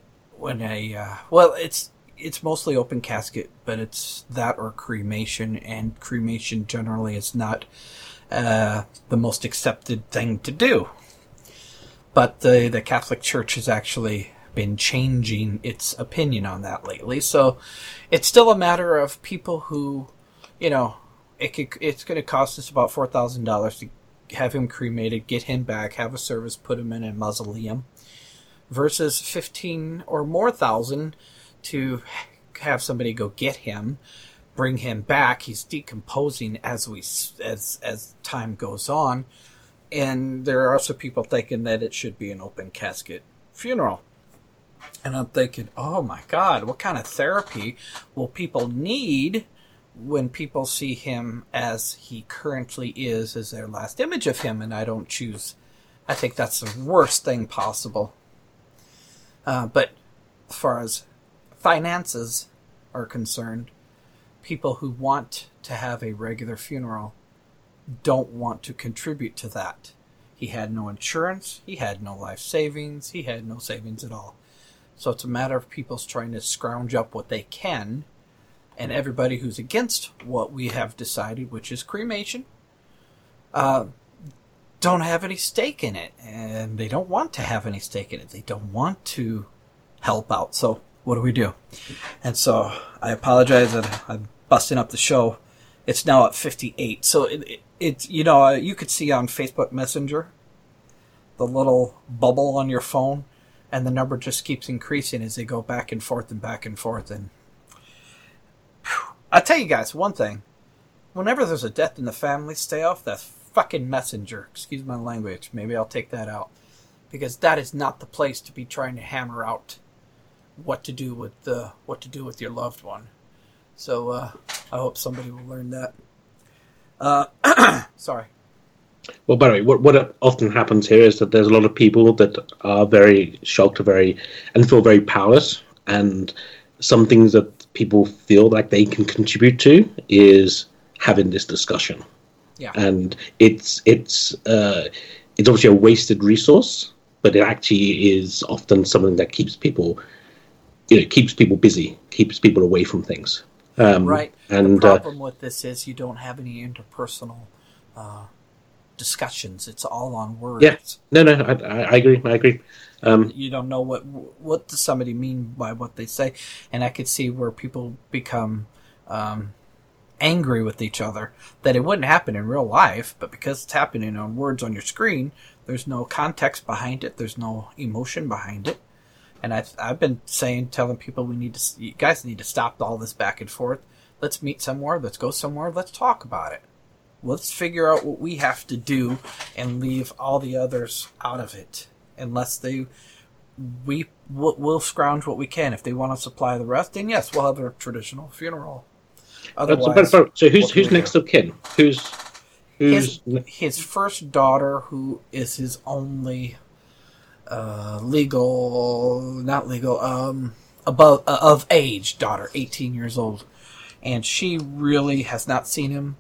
it's mostly open casket, but it's that or cremation, and cremation generally is not the most accepted thing to do. But the Catholic Church has actually been changing its opinion on that lately, so it's still a matter of people who, it's going to cost us about $4,000 to have him cremated, get him back, have a service, put him in a mausoleum, versus 15 or more thousand to have somebody go get him, bring him back. He's decomposing as time goes on, and there are also people thinking that it should be an open casket funeral. And I'm thinking, oh my God, what kind of therapy will people need when people see him as he currently is as their last image of him? And I think that's the worst thing possible. But as far as finances are concerned, people who want to have a regular funeral don't want to contribute to that. He had no insurance, he had no life savings, he had no savings at all. So it's a matter of people's trying to scrounge up what they can, and everybody who's against what we have decided, which is cremation, don't have any stake in it, and they don't want to have any stake in it. They don't want to help out. So what do we do? And so I apologize that I'm busting up the show. It's now at 58. So it's you could see on Facebook Messenger the little bubble on your phone, and the number just keeps increasing as they go back and forth and back and forth. And I'll tell you guys one thing. Whenever there's a death in the family, stay off that fucking Messenger. Excuse my language. Maybe I'll take that out. Because that is not the place to be trying to hammer out what to do with your loved one. So I hope somebody will learn that. Sorry. Well, by the way, what often happens here is that there's a lot of people that are very shocked, and feel very powerless, and some things that people feel like they can contribute to is having this discussion. Yeah. And it's obviously a wasted resource, but it actually is often something that keeps people busy, keeps people away from things. Right. And the problem with this is you don't have any interpersonal discussions. It's all on words. Yeah. No, I agree. You don't know what does somebody mean by what they say, and I could see where people become angry with each other, that it wouldn't happen in real life, but because it's happening on words on your screen, There's no context behind it. There's no emotion behind it. And I've been telling people you guys need to stop all this back and forth. Let's meet somewhere. Let's go somewhere. Let's talk about it. Let's figure out what we have to do and leave all the others out of it. Unless we'll scrounge what we can. If they want to supply the rest, then yes, we'll have a traditional funeral. Otherwise, so who's next of kin? Who's his first daughter, who is his only of age daughter, 18 years old, and she really has not seen him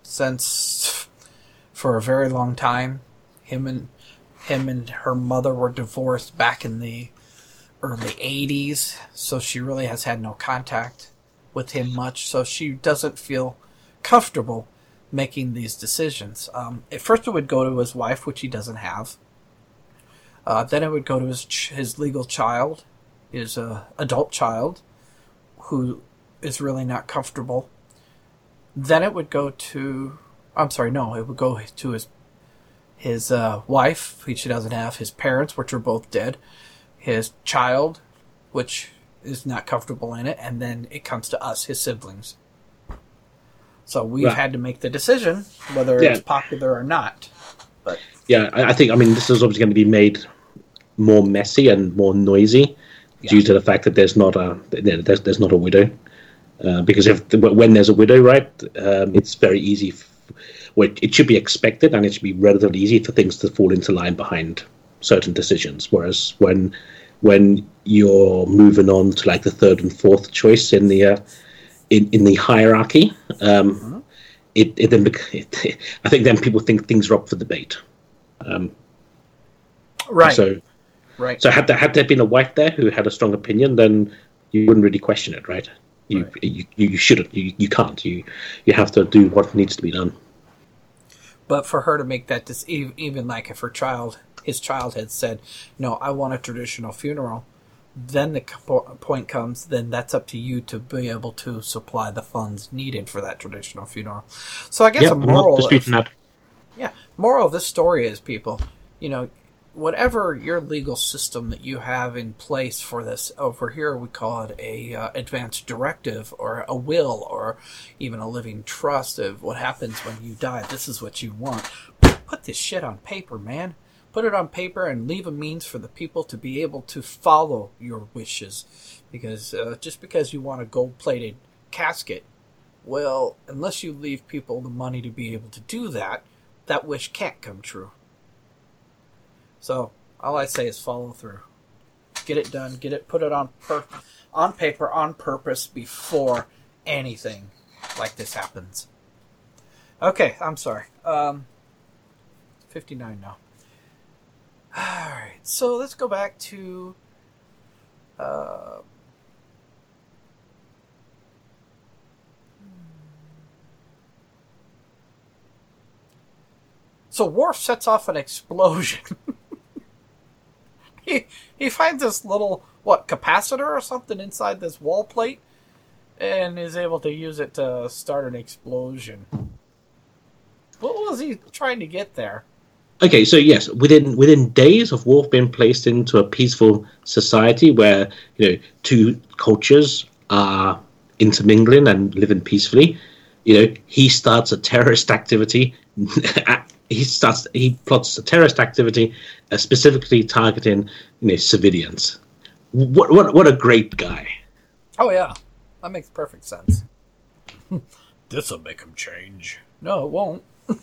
for a very long time. Him and her mother were divorced back in the early 80s, so she really has had no contact with him much, so she doesn't feel comfortable making these decisions. At first it would go to his wife, which he doesn't have. Then it would go to his legal child, his adult child, who is really not comfortable. Then it would go to... it would go to his wife, which he doesn't have, his parents, which are both dead, his child, which is not comfortable in it, and then it comes to us, his siblings. So we've had to make the decision whether it's popular or not. But I think this is obviously going to be made more messy and more noisy due to the fact that there's not a widow. Because when there's a widow, right, it's very easy. It should be expected, and it should be relatively easy for things to fall into line behind certain decisions. Whereas when you're moving on to like the third and fourth choice in the hierarchy, I think then people think things are up for debate. Right. So had there been a wife there who had a strong opinion, then you wouldn't really question it, right? You shouldn't. You can't. You have to do what needs to be done. But for her to make that even like if his child had said, "No, I want a traditional funeral," then the point comes. Then that's up to you to be able to supply the funds needed for that traditional funeral. So I guess moral of this story is, people, whatever your legal system that you have in place for this, over here we call it a advance directive or a will or even a living trust of what happens when you die. This is what you want. Put this shit on paper, man. Put it on paper and leave a means for the people to be able to follow your wishes. Because just because you want a gold-plated casket, well, unless you leave people the money to be able to do that, that wish can't come true. So, all I say is follow through. Get it done. Put it on paper, on purpose, before anything like this happens. Okay, I'm sorry. 59 now. Alright, so let's go back to... So Worf sets off an explosion. He finds this little, capacitor or something inside this wall plate, and is able to use it to start an explosion. What was he trying to get there? Okay, so yes, within days of Worf being placed into a peaceful society where two cultures are intermingling and living peacefully, he starts a terrorist activity. He plots a terrorist activity, specifically targeting civilians. What a great guy! Oh yeah, that makes perfect sense. This'll make him change. No, it won't.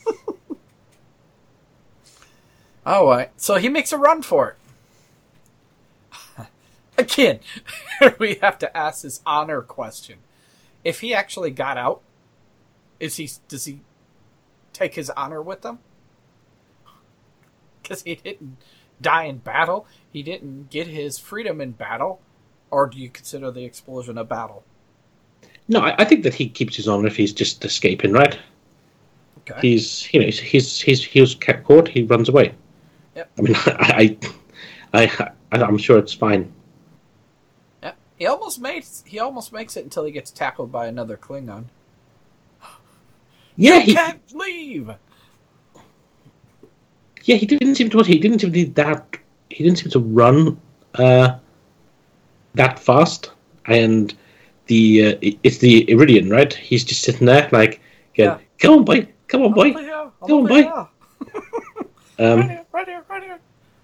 All right, so he makes a run for it. Again, we have to ask this honor question: if he actually got out, does he take his honor with him? Because he didn't die in battle, he didn't get his freedom in battle, or do you consider the explosion a battle? No, I think that he keeps his honor if he's just escaping, right? Okay. He was kept caught. He runs away. Yep. I mean, I'm sure it's fine. Yeah, he almost makes it until he gets tackled by another Klingon. Yeah, he can't leave. Yeah, he didn't seem to. He didn't seem to do that. He didn't seem to run that fast. And it's the Iridian, right? He's just sitting there, like, going, "Come on, boy! Come on, boy! Come on, boy!" Right here.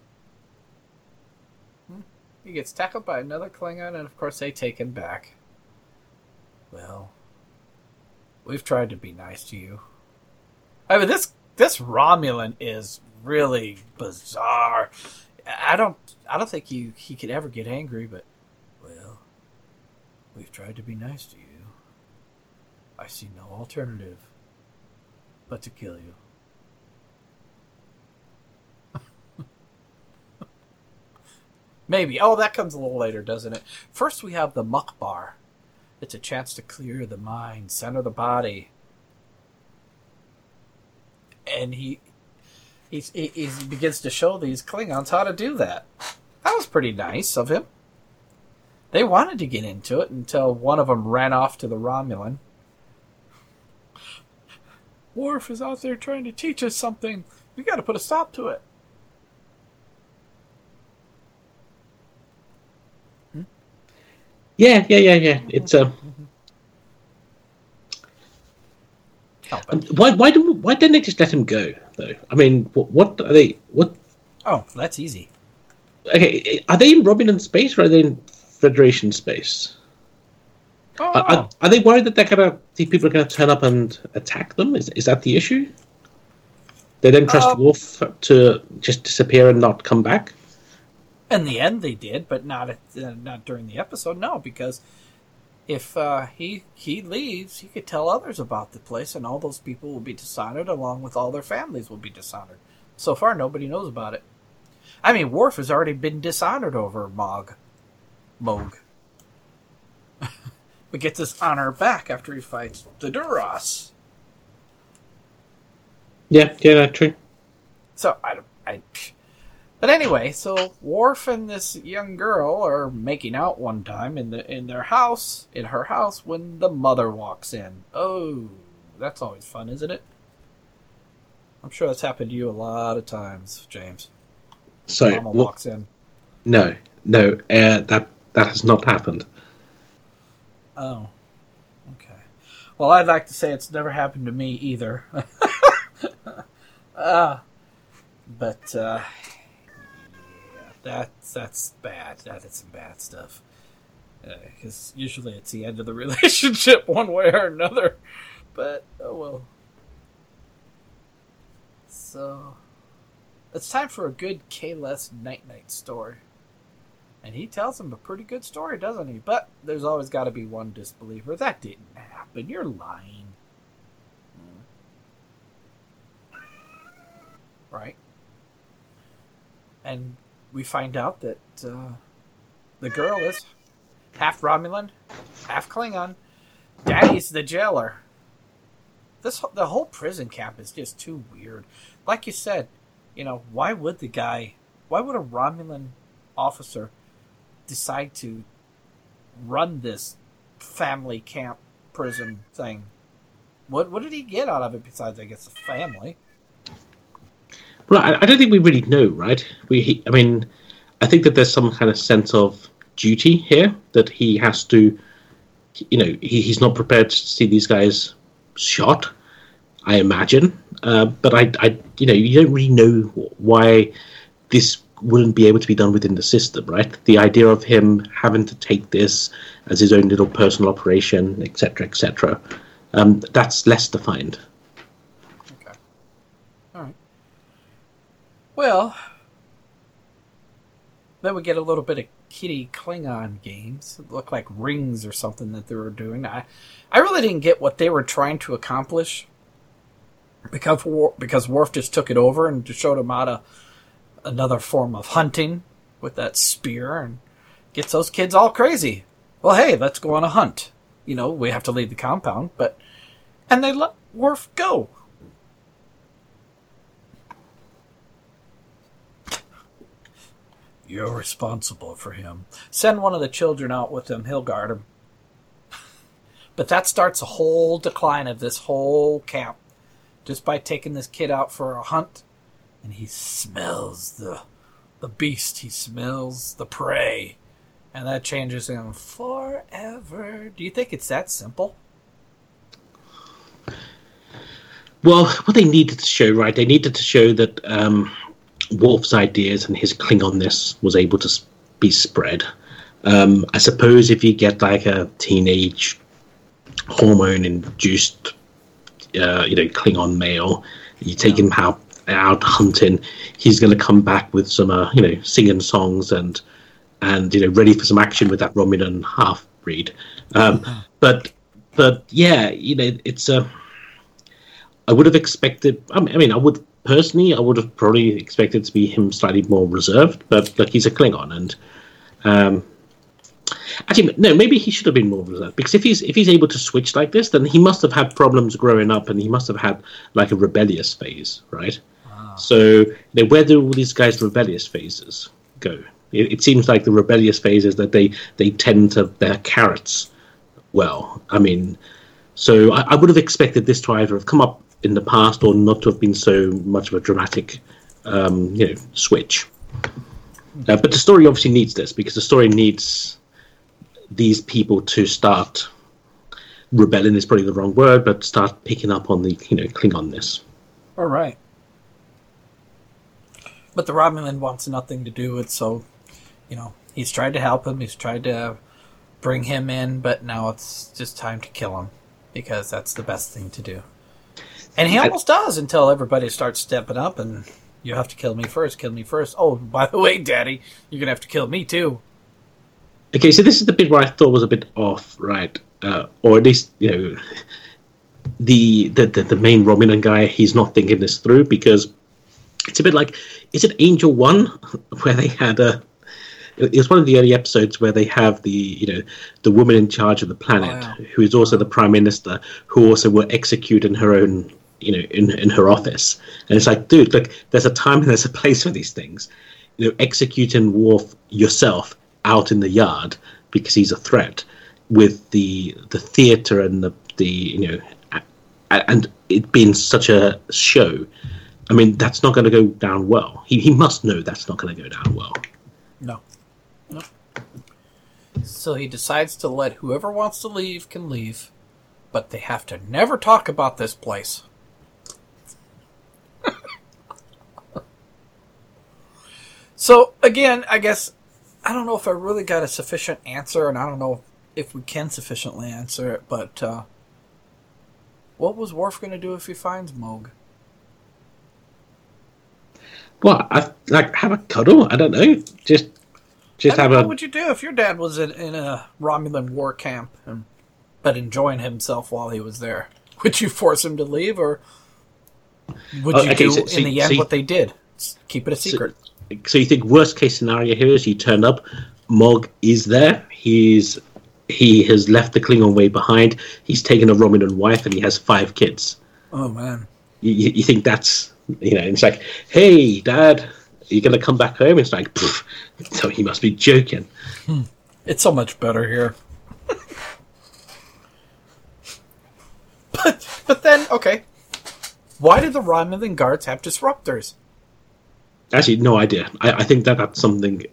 He gets tackled by another Klingon, and of course they take him back. Well, we've tried to be nice to you. I mean, this Romulan is really bizarre. I don't think he could ever get angry, but well, we've tried to be nice to you. I see no alternative but to kill you. Maybe. Oh, that comes a little later, doesn't it? First we have the Mukbar. It's a chance to clear the mind, center the body. And he begins to show these Klingons how to do that. That was pretty nice of him. They wanted to get into it until one of them ran off to the Romulan. Worf is out there trying to teach us something. We got to put a stop to it. Yeah. It's why didn't they just let him go though? I mean, what are they? What? Oh, that's easy. Okay, are they in Romulan space or are they in Federation space? Oh. Are they worried that these people are gonna turn up and attack them? Is that the issue? They don't trust Worf to just disappear and not come back. In the end, they did, but not during the episode. No, because if he leaves, he could tell others about the place, and all those people will be dishonored, along with all their families will be dishonored. So far, nobody knows about it. I mean, Worf has already been dishonored over Moog. But gets his honor back after he fights the Duras. Yeah, true. So But anyway, so Worf and this young girl are making out one time in her house, when the mother walks in. Oh, that's always fun, isn't it? I'm sure that's happened to you a lot of times, James. So Mama walks in. No, that has not happened. Oh, okay. Well, I'd like to say it's never happened to me either. But. That's bad. That is some bad stuff. Because usually it's the end of the relationship one way or another. But, oh well. So, it's time for a good Kahless Night-Night story. And he tells him a pretty good story, doesn't he? But there's always got to be one disbeliever. That didn't happen. You're lying. Right? And we find out that the girl is half Romulan, half Klingon. Daddy's the jailer. The whole prison camp is just too weird. Like you said, why would a Romulan officer decide to run this family camp prison thing? What did he get out of it besides, I guess, a family? Well, I don't think we really know, right? I think that there's some kind of sense of duty here that he has to, he's not prepared to see these guys shot, I imagine. But you don't really know why this wouldn't be able to be done within the system, right? The idea of him having to take this as his own little personal operation, etc., that's less defined. Okay. All right. Well, then we get a little bit of kitty Klingon games. It looked like rings or something that they were doing. I really didn't get what they were trying to accomplish because Worf just took it over and just showed him how to another form of hunting with that spear and gets those kids all crazy. Well, hey, let's go on a hunt. We have to leave the compound, and they let Worf go. You're responsible for him. Send one of the children out with him. He'll guard him. But that starts a whole decline of this whole camp. Just by taking this kid out for a hunt, and he smells the beast. He smells the prey, and that changes him forever. Do you think it's that simple? Well, what they needed to show, right? They needed to show that Worf's ideas and his Klingonness was able to be spread. I suppose if you get like a teenage hormone-induced, Klingon male, you take him out hunting, he's going to come back with some, singing songs and ready for some action with that Romulan half-breed. But yeah, it's I would have expected. I would have probably expected to be him slightly more reserved. But look, he's a Klingon, and actually, no, maybe he should have been more reserved, because if he's able to switch like this, then he must have had problems growing up, and he must have had like a rebellious phase, right? Wow. So, where do all these guys' rebellious phases go? It seems like the rebellious phase is that they tend to their carrots well. So I would have expected this to either have come up in the past or not to have been so much of a dramatic, switch. But the story obviously needs this, because the story needs these people to start rebelling is probably the wrong word, but start picking up on the Klingonness. All right. But the Romulan wants nothing to do with, so he's tried to help him, he's tried to bring him in, but now it's just time to kill him, because that's the best thing to do. And he almost does, until everybody starts stepping up and you have to kill me first. Oh, by the way, Daddy, you're going to have to kill me too. Okay, so this is the bit where I thought was a bit off, right? Or at least, the main Romulan guy, he's not thinking this through, because it's a bit like, is it Angel 1, where they had it was one of the early episodes where they have the woman in charge of the planet, who is also the prime minister, who also will execute in her own, in her office. And it's like, dude, look, there's a time and there's a place for these things. Executing Worf yourself out in the yard because he's a threat, with the theater and and it being such a show. That's not going to go down well. He must know that's not going to go down well. No. So he decides to let whoever wants to leave can leave, but they have to never talk about this place. So, again, I guess, I don't know if I really got a sufficient answer, and I don't know if we can sufficiently answer it, but what was Worf going to do if he finds Mogh? Well, have a cuddle. I don't know. Just have a. What would you do if your dad was in a Romulan war camp, but enjoying himself while he was there? Would you force him to leave, or would you do in the end what they did? Keep it a secret. So you think worst case scenario here is you turn up, Mogh is there. He has left the Klingon way behind. He's taken a Romulan wife, and he has 5 kids. Oh man! You think that's. It's like, hey, Dad, are you going to come back home? It's like, so he must be joking. It's so much better here. but then, okay, why do the Romulan guards have disruptors? Actually, no idea. I think that's something.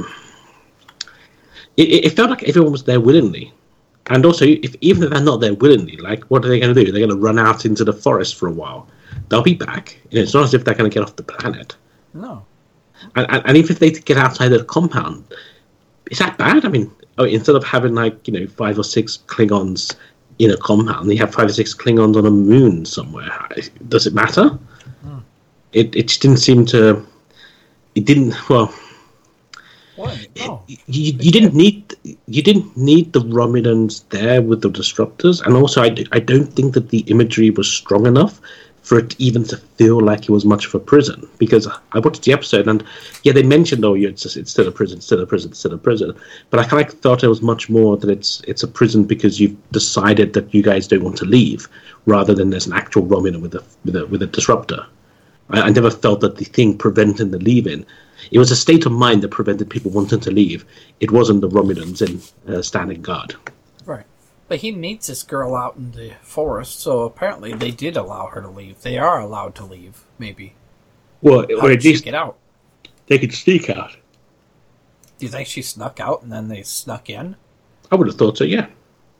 It felt like everyone was there willingly. And also, even if they're not there willingly, like, what are they going to do? They're going to run out into the forest for a while. They'll be back. It's not as if they're going to get off the planet. No. And even if they get outside of the compound, is that bad? Instead of having 5 or 6 Klingons in a compound, you have 5 or 6 Klingons on a moon somewhere. Does it matter? It just didn't seem to. It didn't. Well. Why? No. You didn't need the Romulans there with the disruptors, and also I don't think that the imagery was strong enough for it even to feel like it was much of a prison. Because I watched the episode, and yeah, they mentioned, it's still a prison, but I kind of thought it was much more that it's a prison because you've decided that you guys don't want to leave, rather than there's an actual Romulan with a disruptor. I never felt that the thing preventing the leaving. It was a state of mind that prevented people wanting to leave. It wasn't the Romulans in standing guard. Right. But he meets this girl out in the forest, so apparently they did allow her to leave. They are allowed to leave, maybe. Well, How or did at she least get out? they could sneak out. Do you think she snuck out and then they snuck in? I would have thought so, yeah.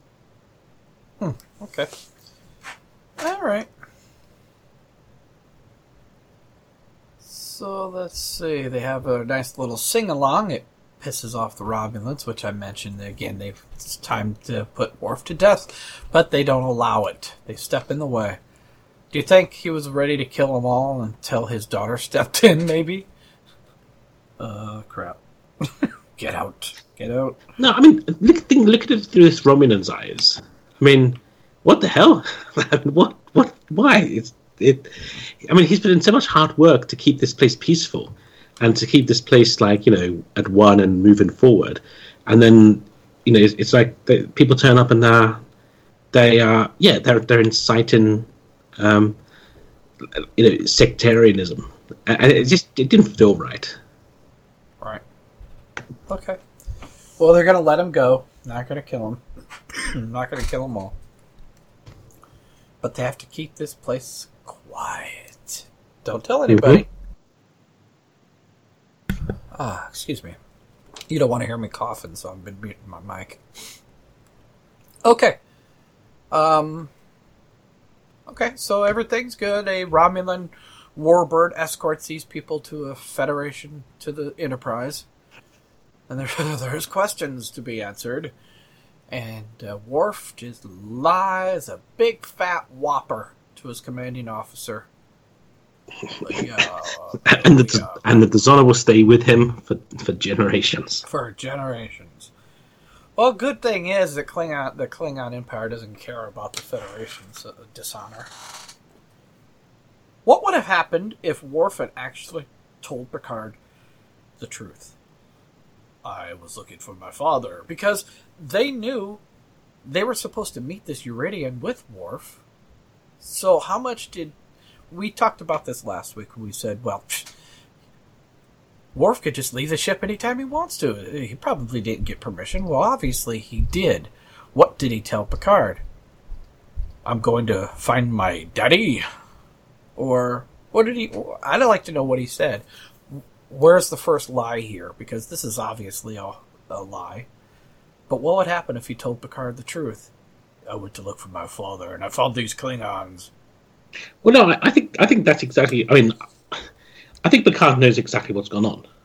Okay. All right. So let's see. They have a nice little sing-along. It pisses off the Romulans, which I mentioned. Again, it's time to put Worf to death, but they don't allow it. They step in the way. Do you think he was ready to kill them all until his daughter stepped in, maybe? Crap. Get out. Get out. No, I mean, look at it through this Romulan's eyes. I mean, what the hell? What? Why? I mean, he's put in so much hard work to keep this place peaceful and to keep this place, like, at one and moving forward. And then, it's like people turn up and they're inciting, sectarianism. And it didn't feel right. Right. Okay. Well, they're going to let him go. Not going to kill him. Not going to kill them all. But they have to keep this place quiet. Don't tell anybody. Excuse me. You don't want to hear me coughing, so I've been muting my mic. Okay. Okay, so everything's good. A Romulan warbird escorts these people to a Federation, to the Enterprise. And there's questions to be answered. And Worf just lies a big fat whopper to his commanding officer. And that the Zona will stay with him for generations. For generations. Well, good thing is that the Klingon Empire doesn't care about the Federation's dishonor. What would have happened if Worf had actually told Picard the truth? I was looking for my father. Because they knew they were supposed to meet this Uridian with Worf. So how much did... We talked about this last week when we said, well, Worf could just leave the ship anytime he wants to. He probably didn't get permission. Well, obviously he did. What did he tell Picard? I'm going to find my daddy. Or what did he... I'd like to know what he said. Where's the first lie here? Because this is obviously a lie. But what would happen if he told Picard the truth? I went to look for my father, and I found these Klingons. Well, no, I think that's exactly... I mean, I think Picard knows exactly what's gone on.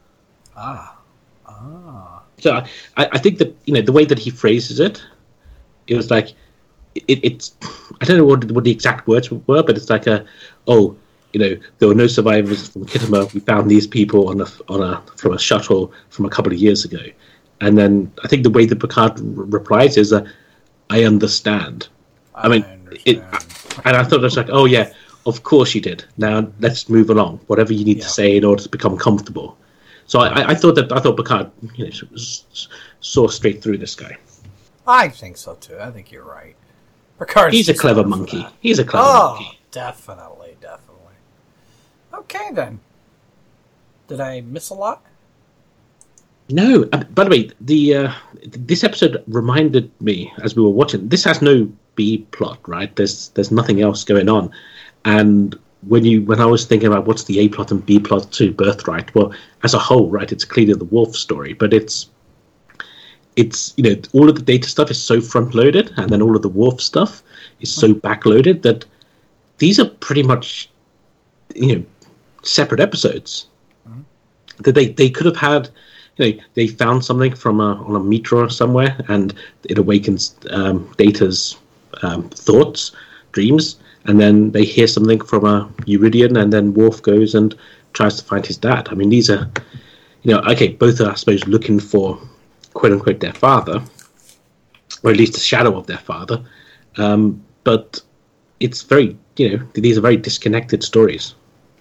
So I think that, the way that he phrases it, it was like... It's... I don't know what the exact words were, but it's like there were no survivors from Khitomer. We found these people from a shuttle from a couple of years ago. And then I think the way that Picard replies is, I understand. I mean, and I thought it was like, oh yeah, of course you did. Now let's move along. Whatever you need to say in order to become comfortable. So I thought Picard, saw straight through this guy. I think so too. I think you're right. Picard's He's a clever monkey. He's a clever monkey. Definitely. Okay then. Did I miss a lot? No. By the way, this episode reminded me as we were watching. This has no B plot, right? There's nothing else going on. And when I was thinking about what's the A plot and B plot to Birthright, well, as a whole, right, it's clearly the Worf story, but it's all of the Data stuff is so front loaded, and then all of the Worf stuff is so back loaded that these are pretty much separate episodes. That they could have had. They found something on a meteor somewhere, and it awakens Data's thoughts, dreams, and then they hear something from a Uridian, and then Worf goes and tries to find his dad. I mean, these are, both are, I suppose, looking for quote unquote their father, or at least a shadow of their father, but it's very, these are very disconnected stories.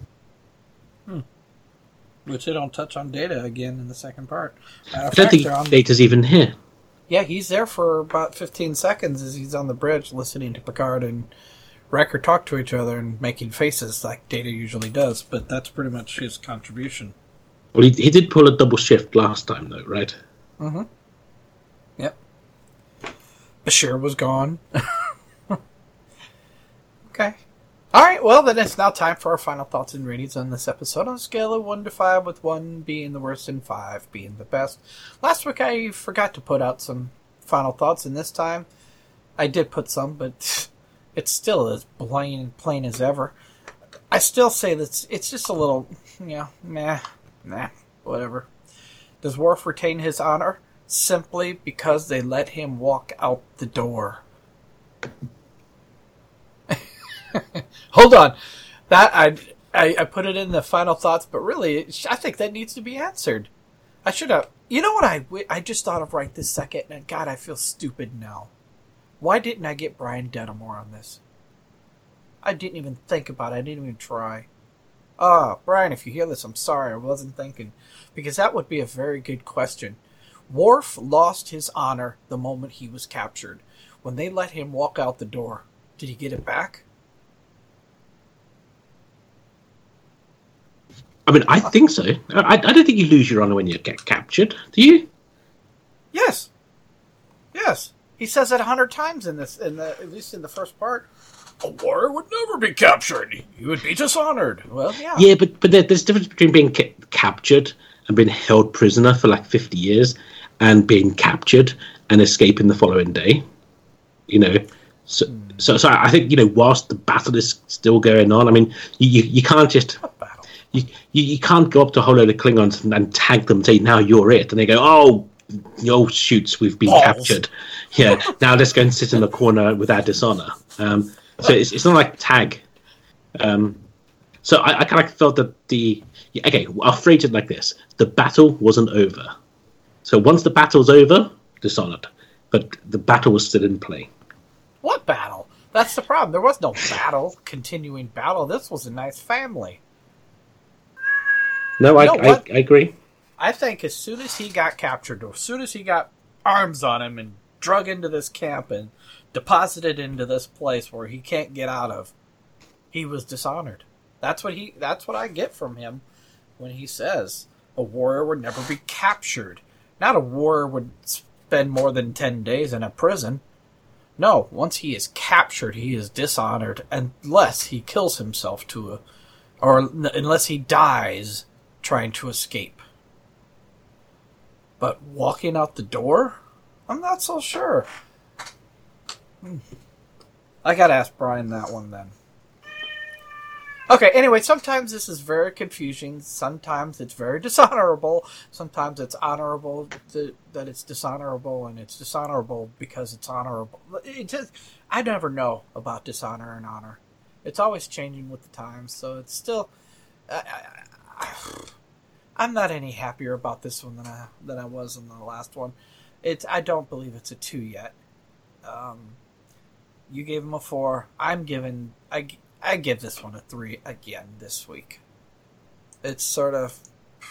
Which they don't touch on Data again in the second part. I don't think Data's even here. Yeah, he's there for about 15 seconds as he's on the bridge listening to Picard and Riker talk to each other and making faces like Data usually does, but that's pretty much his contribution. Well, he did pull a double shift last time, though, right? Mm-hmm. Yep. Bashir was gone. Okay. All right, well, then it's now time for our final thoughts and ratings on this episode on a scale of 1 to 5, with 1 being the worst and 5 being the best. Last week I forgot to put out some final thoughts, and this time I did put some, but it's still as plain as ever. I still say that it's just a little, whatever. Does Worf retain his honor simply because they let him walk out the door? Hold on. That I put it in the final thoughts, but really, I think that needs to be answered. I should have. You know what I just thought of right this second, and God, I feel stupid now. Why didn't I get Brian Denimore on this? I didn't even think about it. I didn't even try. Brian, if you hear this, I'm sorry. I wasn't thinking. Because that would be a very good question. Worf lost his honor the moment he was captured. When they let him walk out the door, did he get it back? I mean, I think so. I don't think you lose your honor when you get captured, do you? Yes. He says it 100 times in this, at least in the first part. A warrior would never be captured. He would be dishonored. Well, yeah. Yeah, but there's a difference between being captured and being held prisoner for like 50 years and being captured and escaping the following day. So I think, whilst the battle is still going on, I mean, you can't just... What battle? You can't go up to a whole load of Klingons and tag them and say, now you're it. And they go, oh, shoots, we've been captured. Yeah, now let's go and sit in the corner with our dishonor. So it's not like tag. So I kind of felt that I'll phrase it like this. The battle wasn't over. So once the battle's over, dishonored. But the battle was still in play. What battle? That's the problem. There was no continuing battle. This was a nice family. No, I agree. I think as soon as he got captured, or as soon as he got arms on him and drug into this camp and deposited into this place where he can't get out of, he was dishonored. That's what I get from him when he says a warrior would never be captured. Not a warrior would spend more than 10 days in a prison. No, once he is captured, he is dishonored unless he kills himself or unless he dies trying to escape. But walking out the door? I'm not so sure. I gotta ask Brian that one then. Okay, anyway, sometimes this is very confusing. Sometimes it's very dishonorable. Sometimes it's honorable that it's dishonorable, and it's dishonorable because it's honorable. I never know about dishonor and honor. It's always changing with the times, so it's still... I'm not any happier about this one than I was in the last one. I don't believe it's a 2 yet. You gave him a 4. I give this one a 3 again this week. It's sort of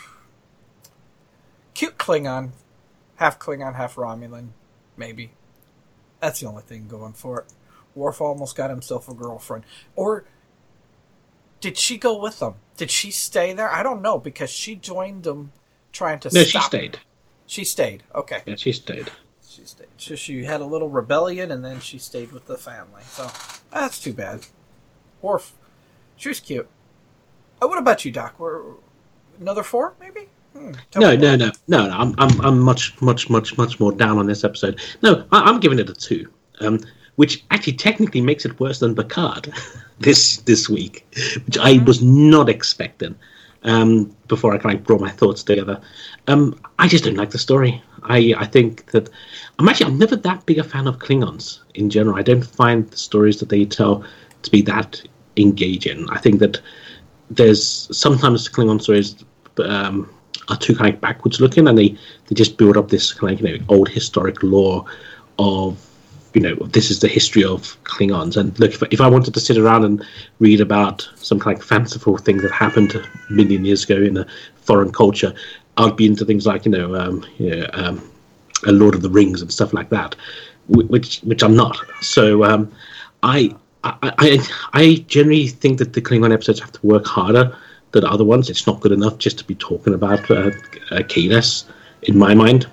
cute Klingon, half Romulan, maybe. That's the only thing going for it. Worf almost got himself a girlfriend. Or did she go with them? Did she stay there? I don't know, because she joined them trying to stop. No, she stayed. She stayed. Okay. Yeah, she stayed. So she had a little rebellion, and then she stayed with the family. So that's too bad. Worf, she was cute. What about you, Doc? Another 4, maybe? No. I'm much more down on this episode. No, I'm giving it a 2, which actually technically makes it worse than Picard this week, which I was not expecting. Before I kind of brought my thoughts together, I just don't like the story. I think that I'm never that big a fan of Klingons in general. I don't find the stories that they tell to be that engaging. I think that there's sometimes Klingon stories are too kind of backwards looking, and they just build up this kind of old historic lore of this is the history of Klingons. And look, if I wanted to sit around and read about some kind of fanciful thing that happened a million years ago in a foreign culture, I'd be into things like a Lord of the Rings and stuff like that, which I'm not. So I generally think that the Klingon episodes have to work harder than other ones. It's not good enough just to be talking about Kahless, in my mind.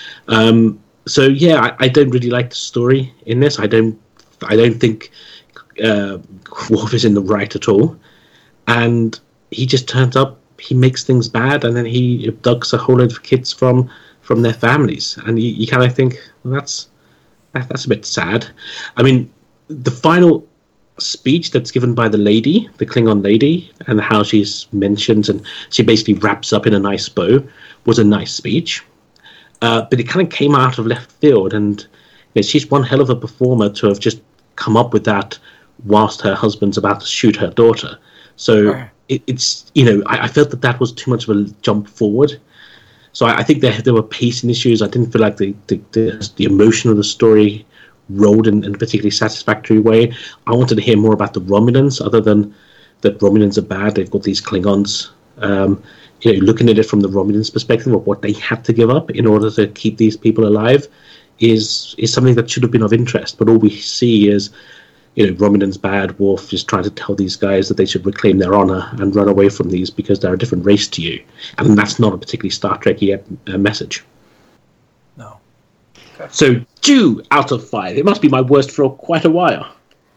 So yeah, I don't really like the story in this. I don't think Worf is in the right at all, and he just turns up, he makes things bad, and then he abducts a whole load of kids from their families, and you kind of think, well, that's a bit sad. I mean, the final speech that's given by the Klingon lady, and how she's mentioned, and she basically wraps up in a nice bow, was a nice speech. But it kind of came out of left field, and she's one hell of a performer to have just come up with that whilst her husband's about to shoot her daughter. So it's I felt that was too much of a jump forward. So I think there were pacing issues. I didn't feel like the emotion of the story rolled in a particularly satisfactory way. I wanted to hear more about the Romulans, other than that Romulans are bad. They've got these Klingons. Looking at it from the Romulans' perspective of what they had to give up in order to keep these people alive is something that should have been of interest. But all we see is, Romulans bad. Worf is trying to tell these guys that they should reclaim their honor and run away from these because they're a different race to you. And that's not a particularly Star Trek-y message. No. Okay. So 2 out of 5. It must be my worst for quite a while.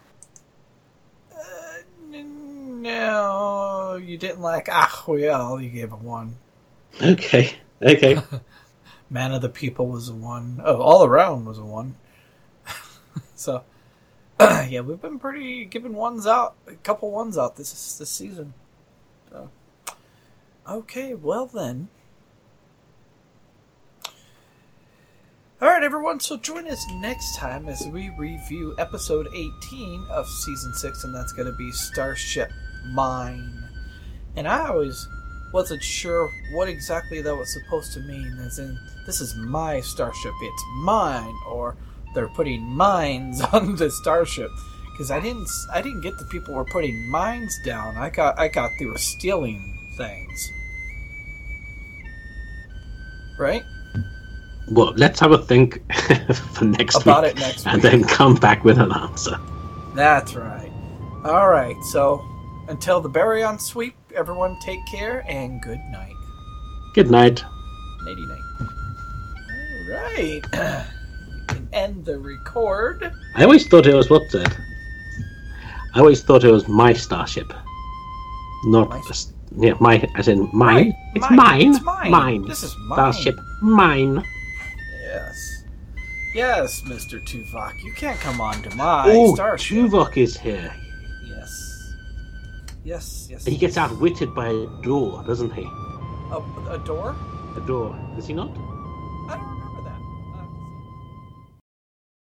No, you didn't like you gave a 1. Okay. Man of the People was a 1. Oh, All Around was a 1. So, yeah, we've been pretty giving ones out, a couple ones out this season. So, okay, well then. Alright, everyone, so join us next time as we review episode 18 of season 6, and that's going to be Starship Mine. And I always wasn't sure what exactly that was supposed to mean, as in, this is my starship, it's mine, or they're putting mines on the starship. Because I didn't get the people were putting mines down. I got they were stealing things. Right? Well, let's have a think for next about week. It next and week. Then come back with an answer. That's right. Alright, so until the Baryon sweep, everyone take care and good night. Good night. Nighty night. Alright. You can end the record. I always thought it was I always thought it was my starship. Not My- my as in mine. Right. It's Mine. mine. It's mine. Mine. This is mine. Starship mine. Yes. Yes, Mr. Tuvok. You can't come on to my Oh, starship. Tuvok is here. Yes. Yes. He gets outwitted by a door, doesn't he? A door? A door. Does he not?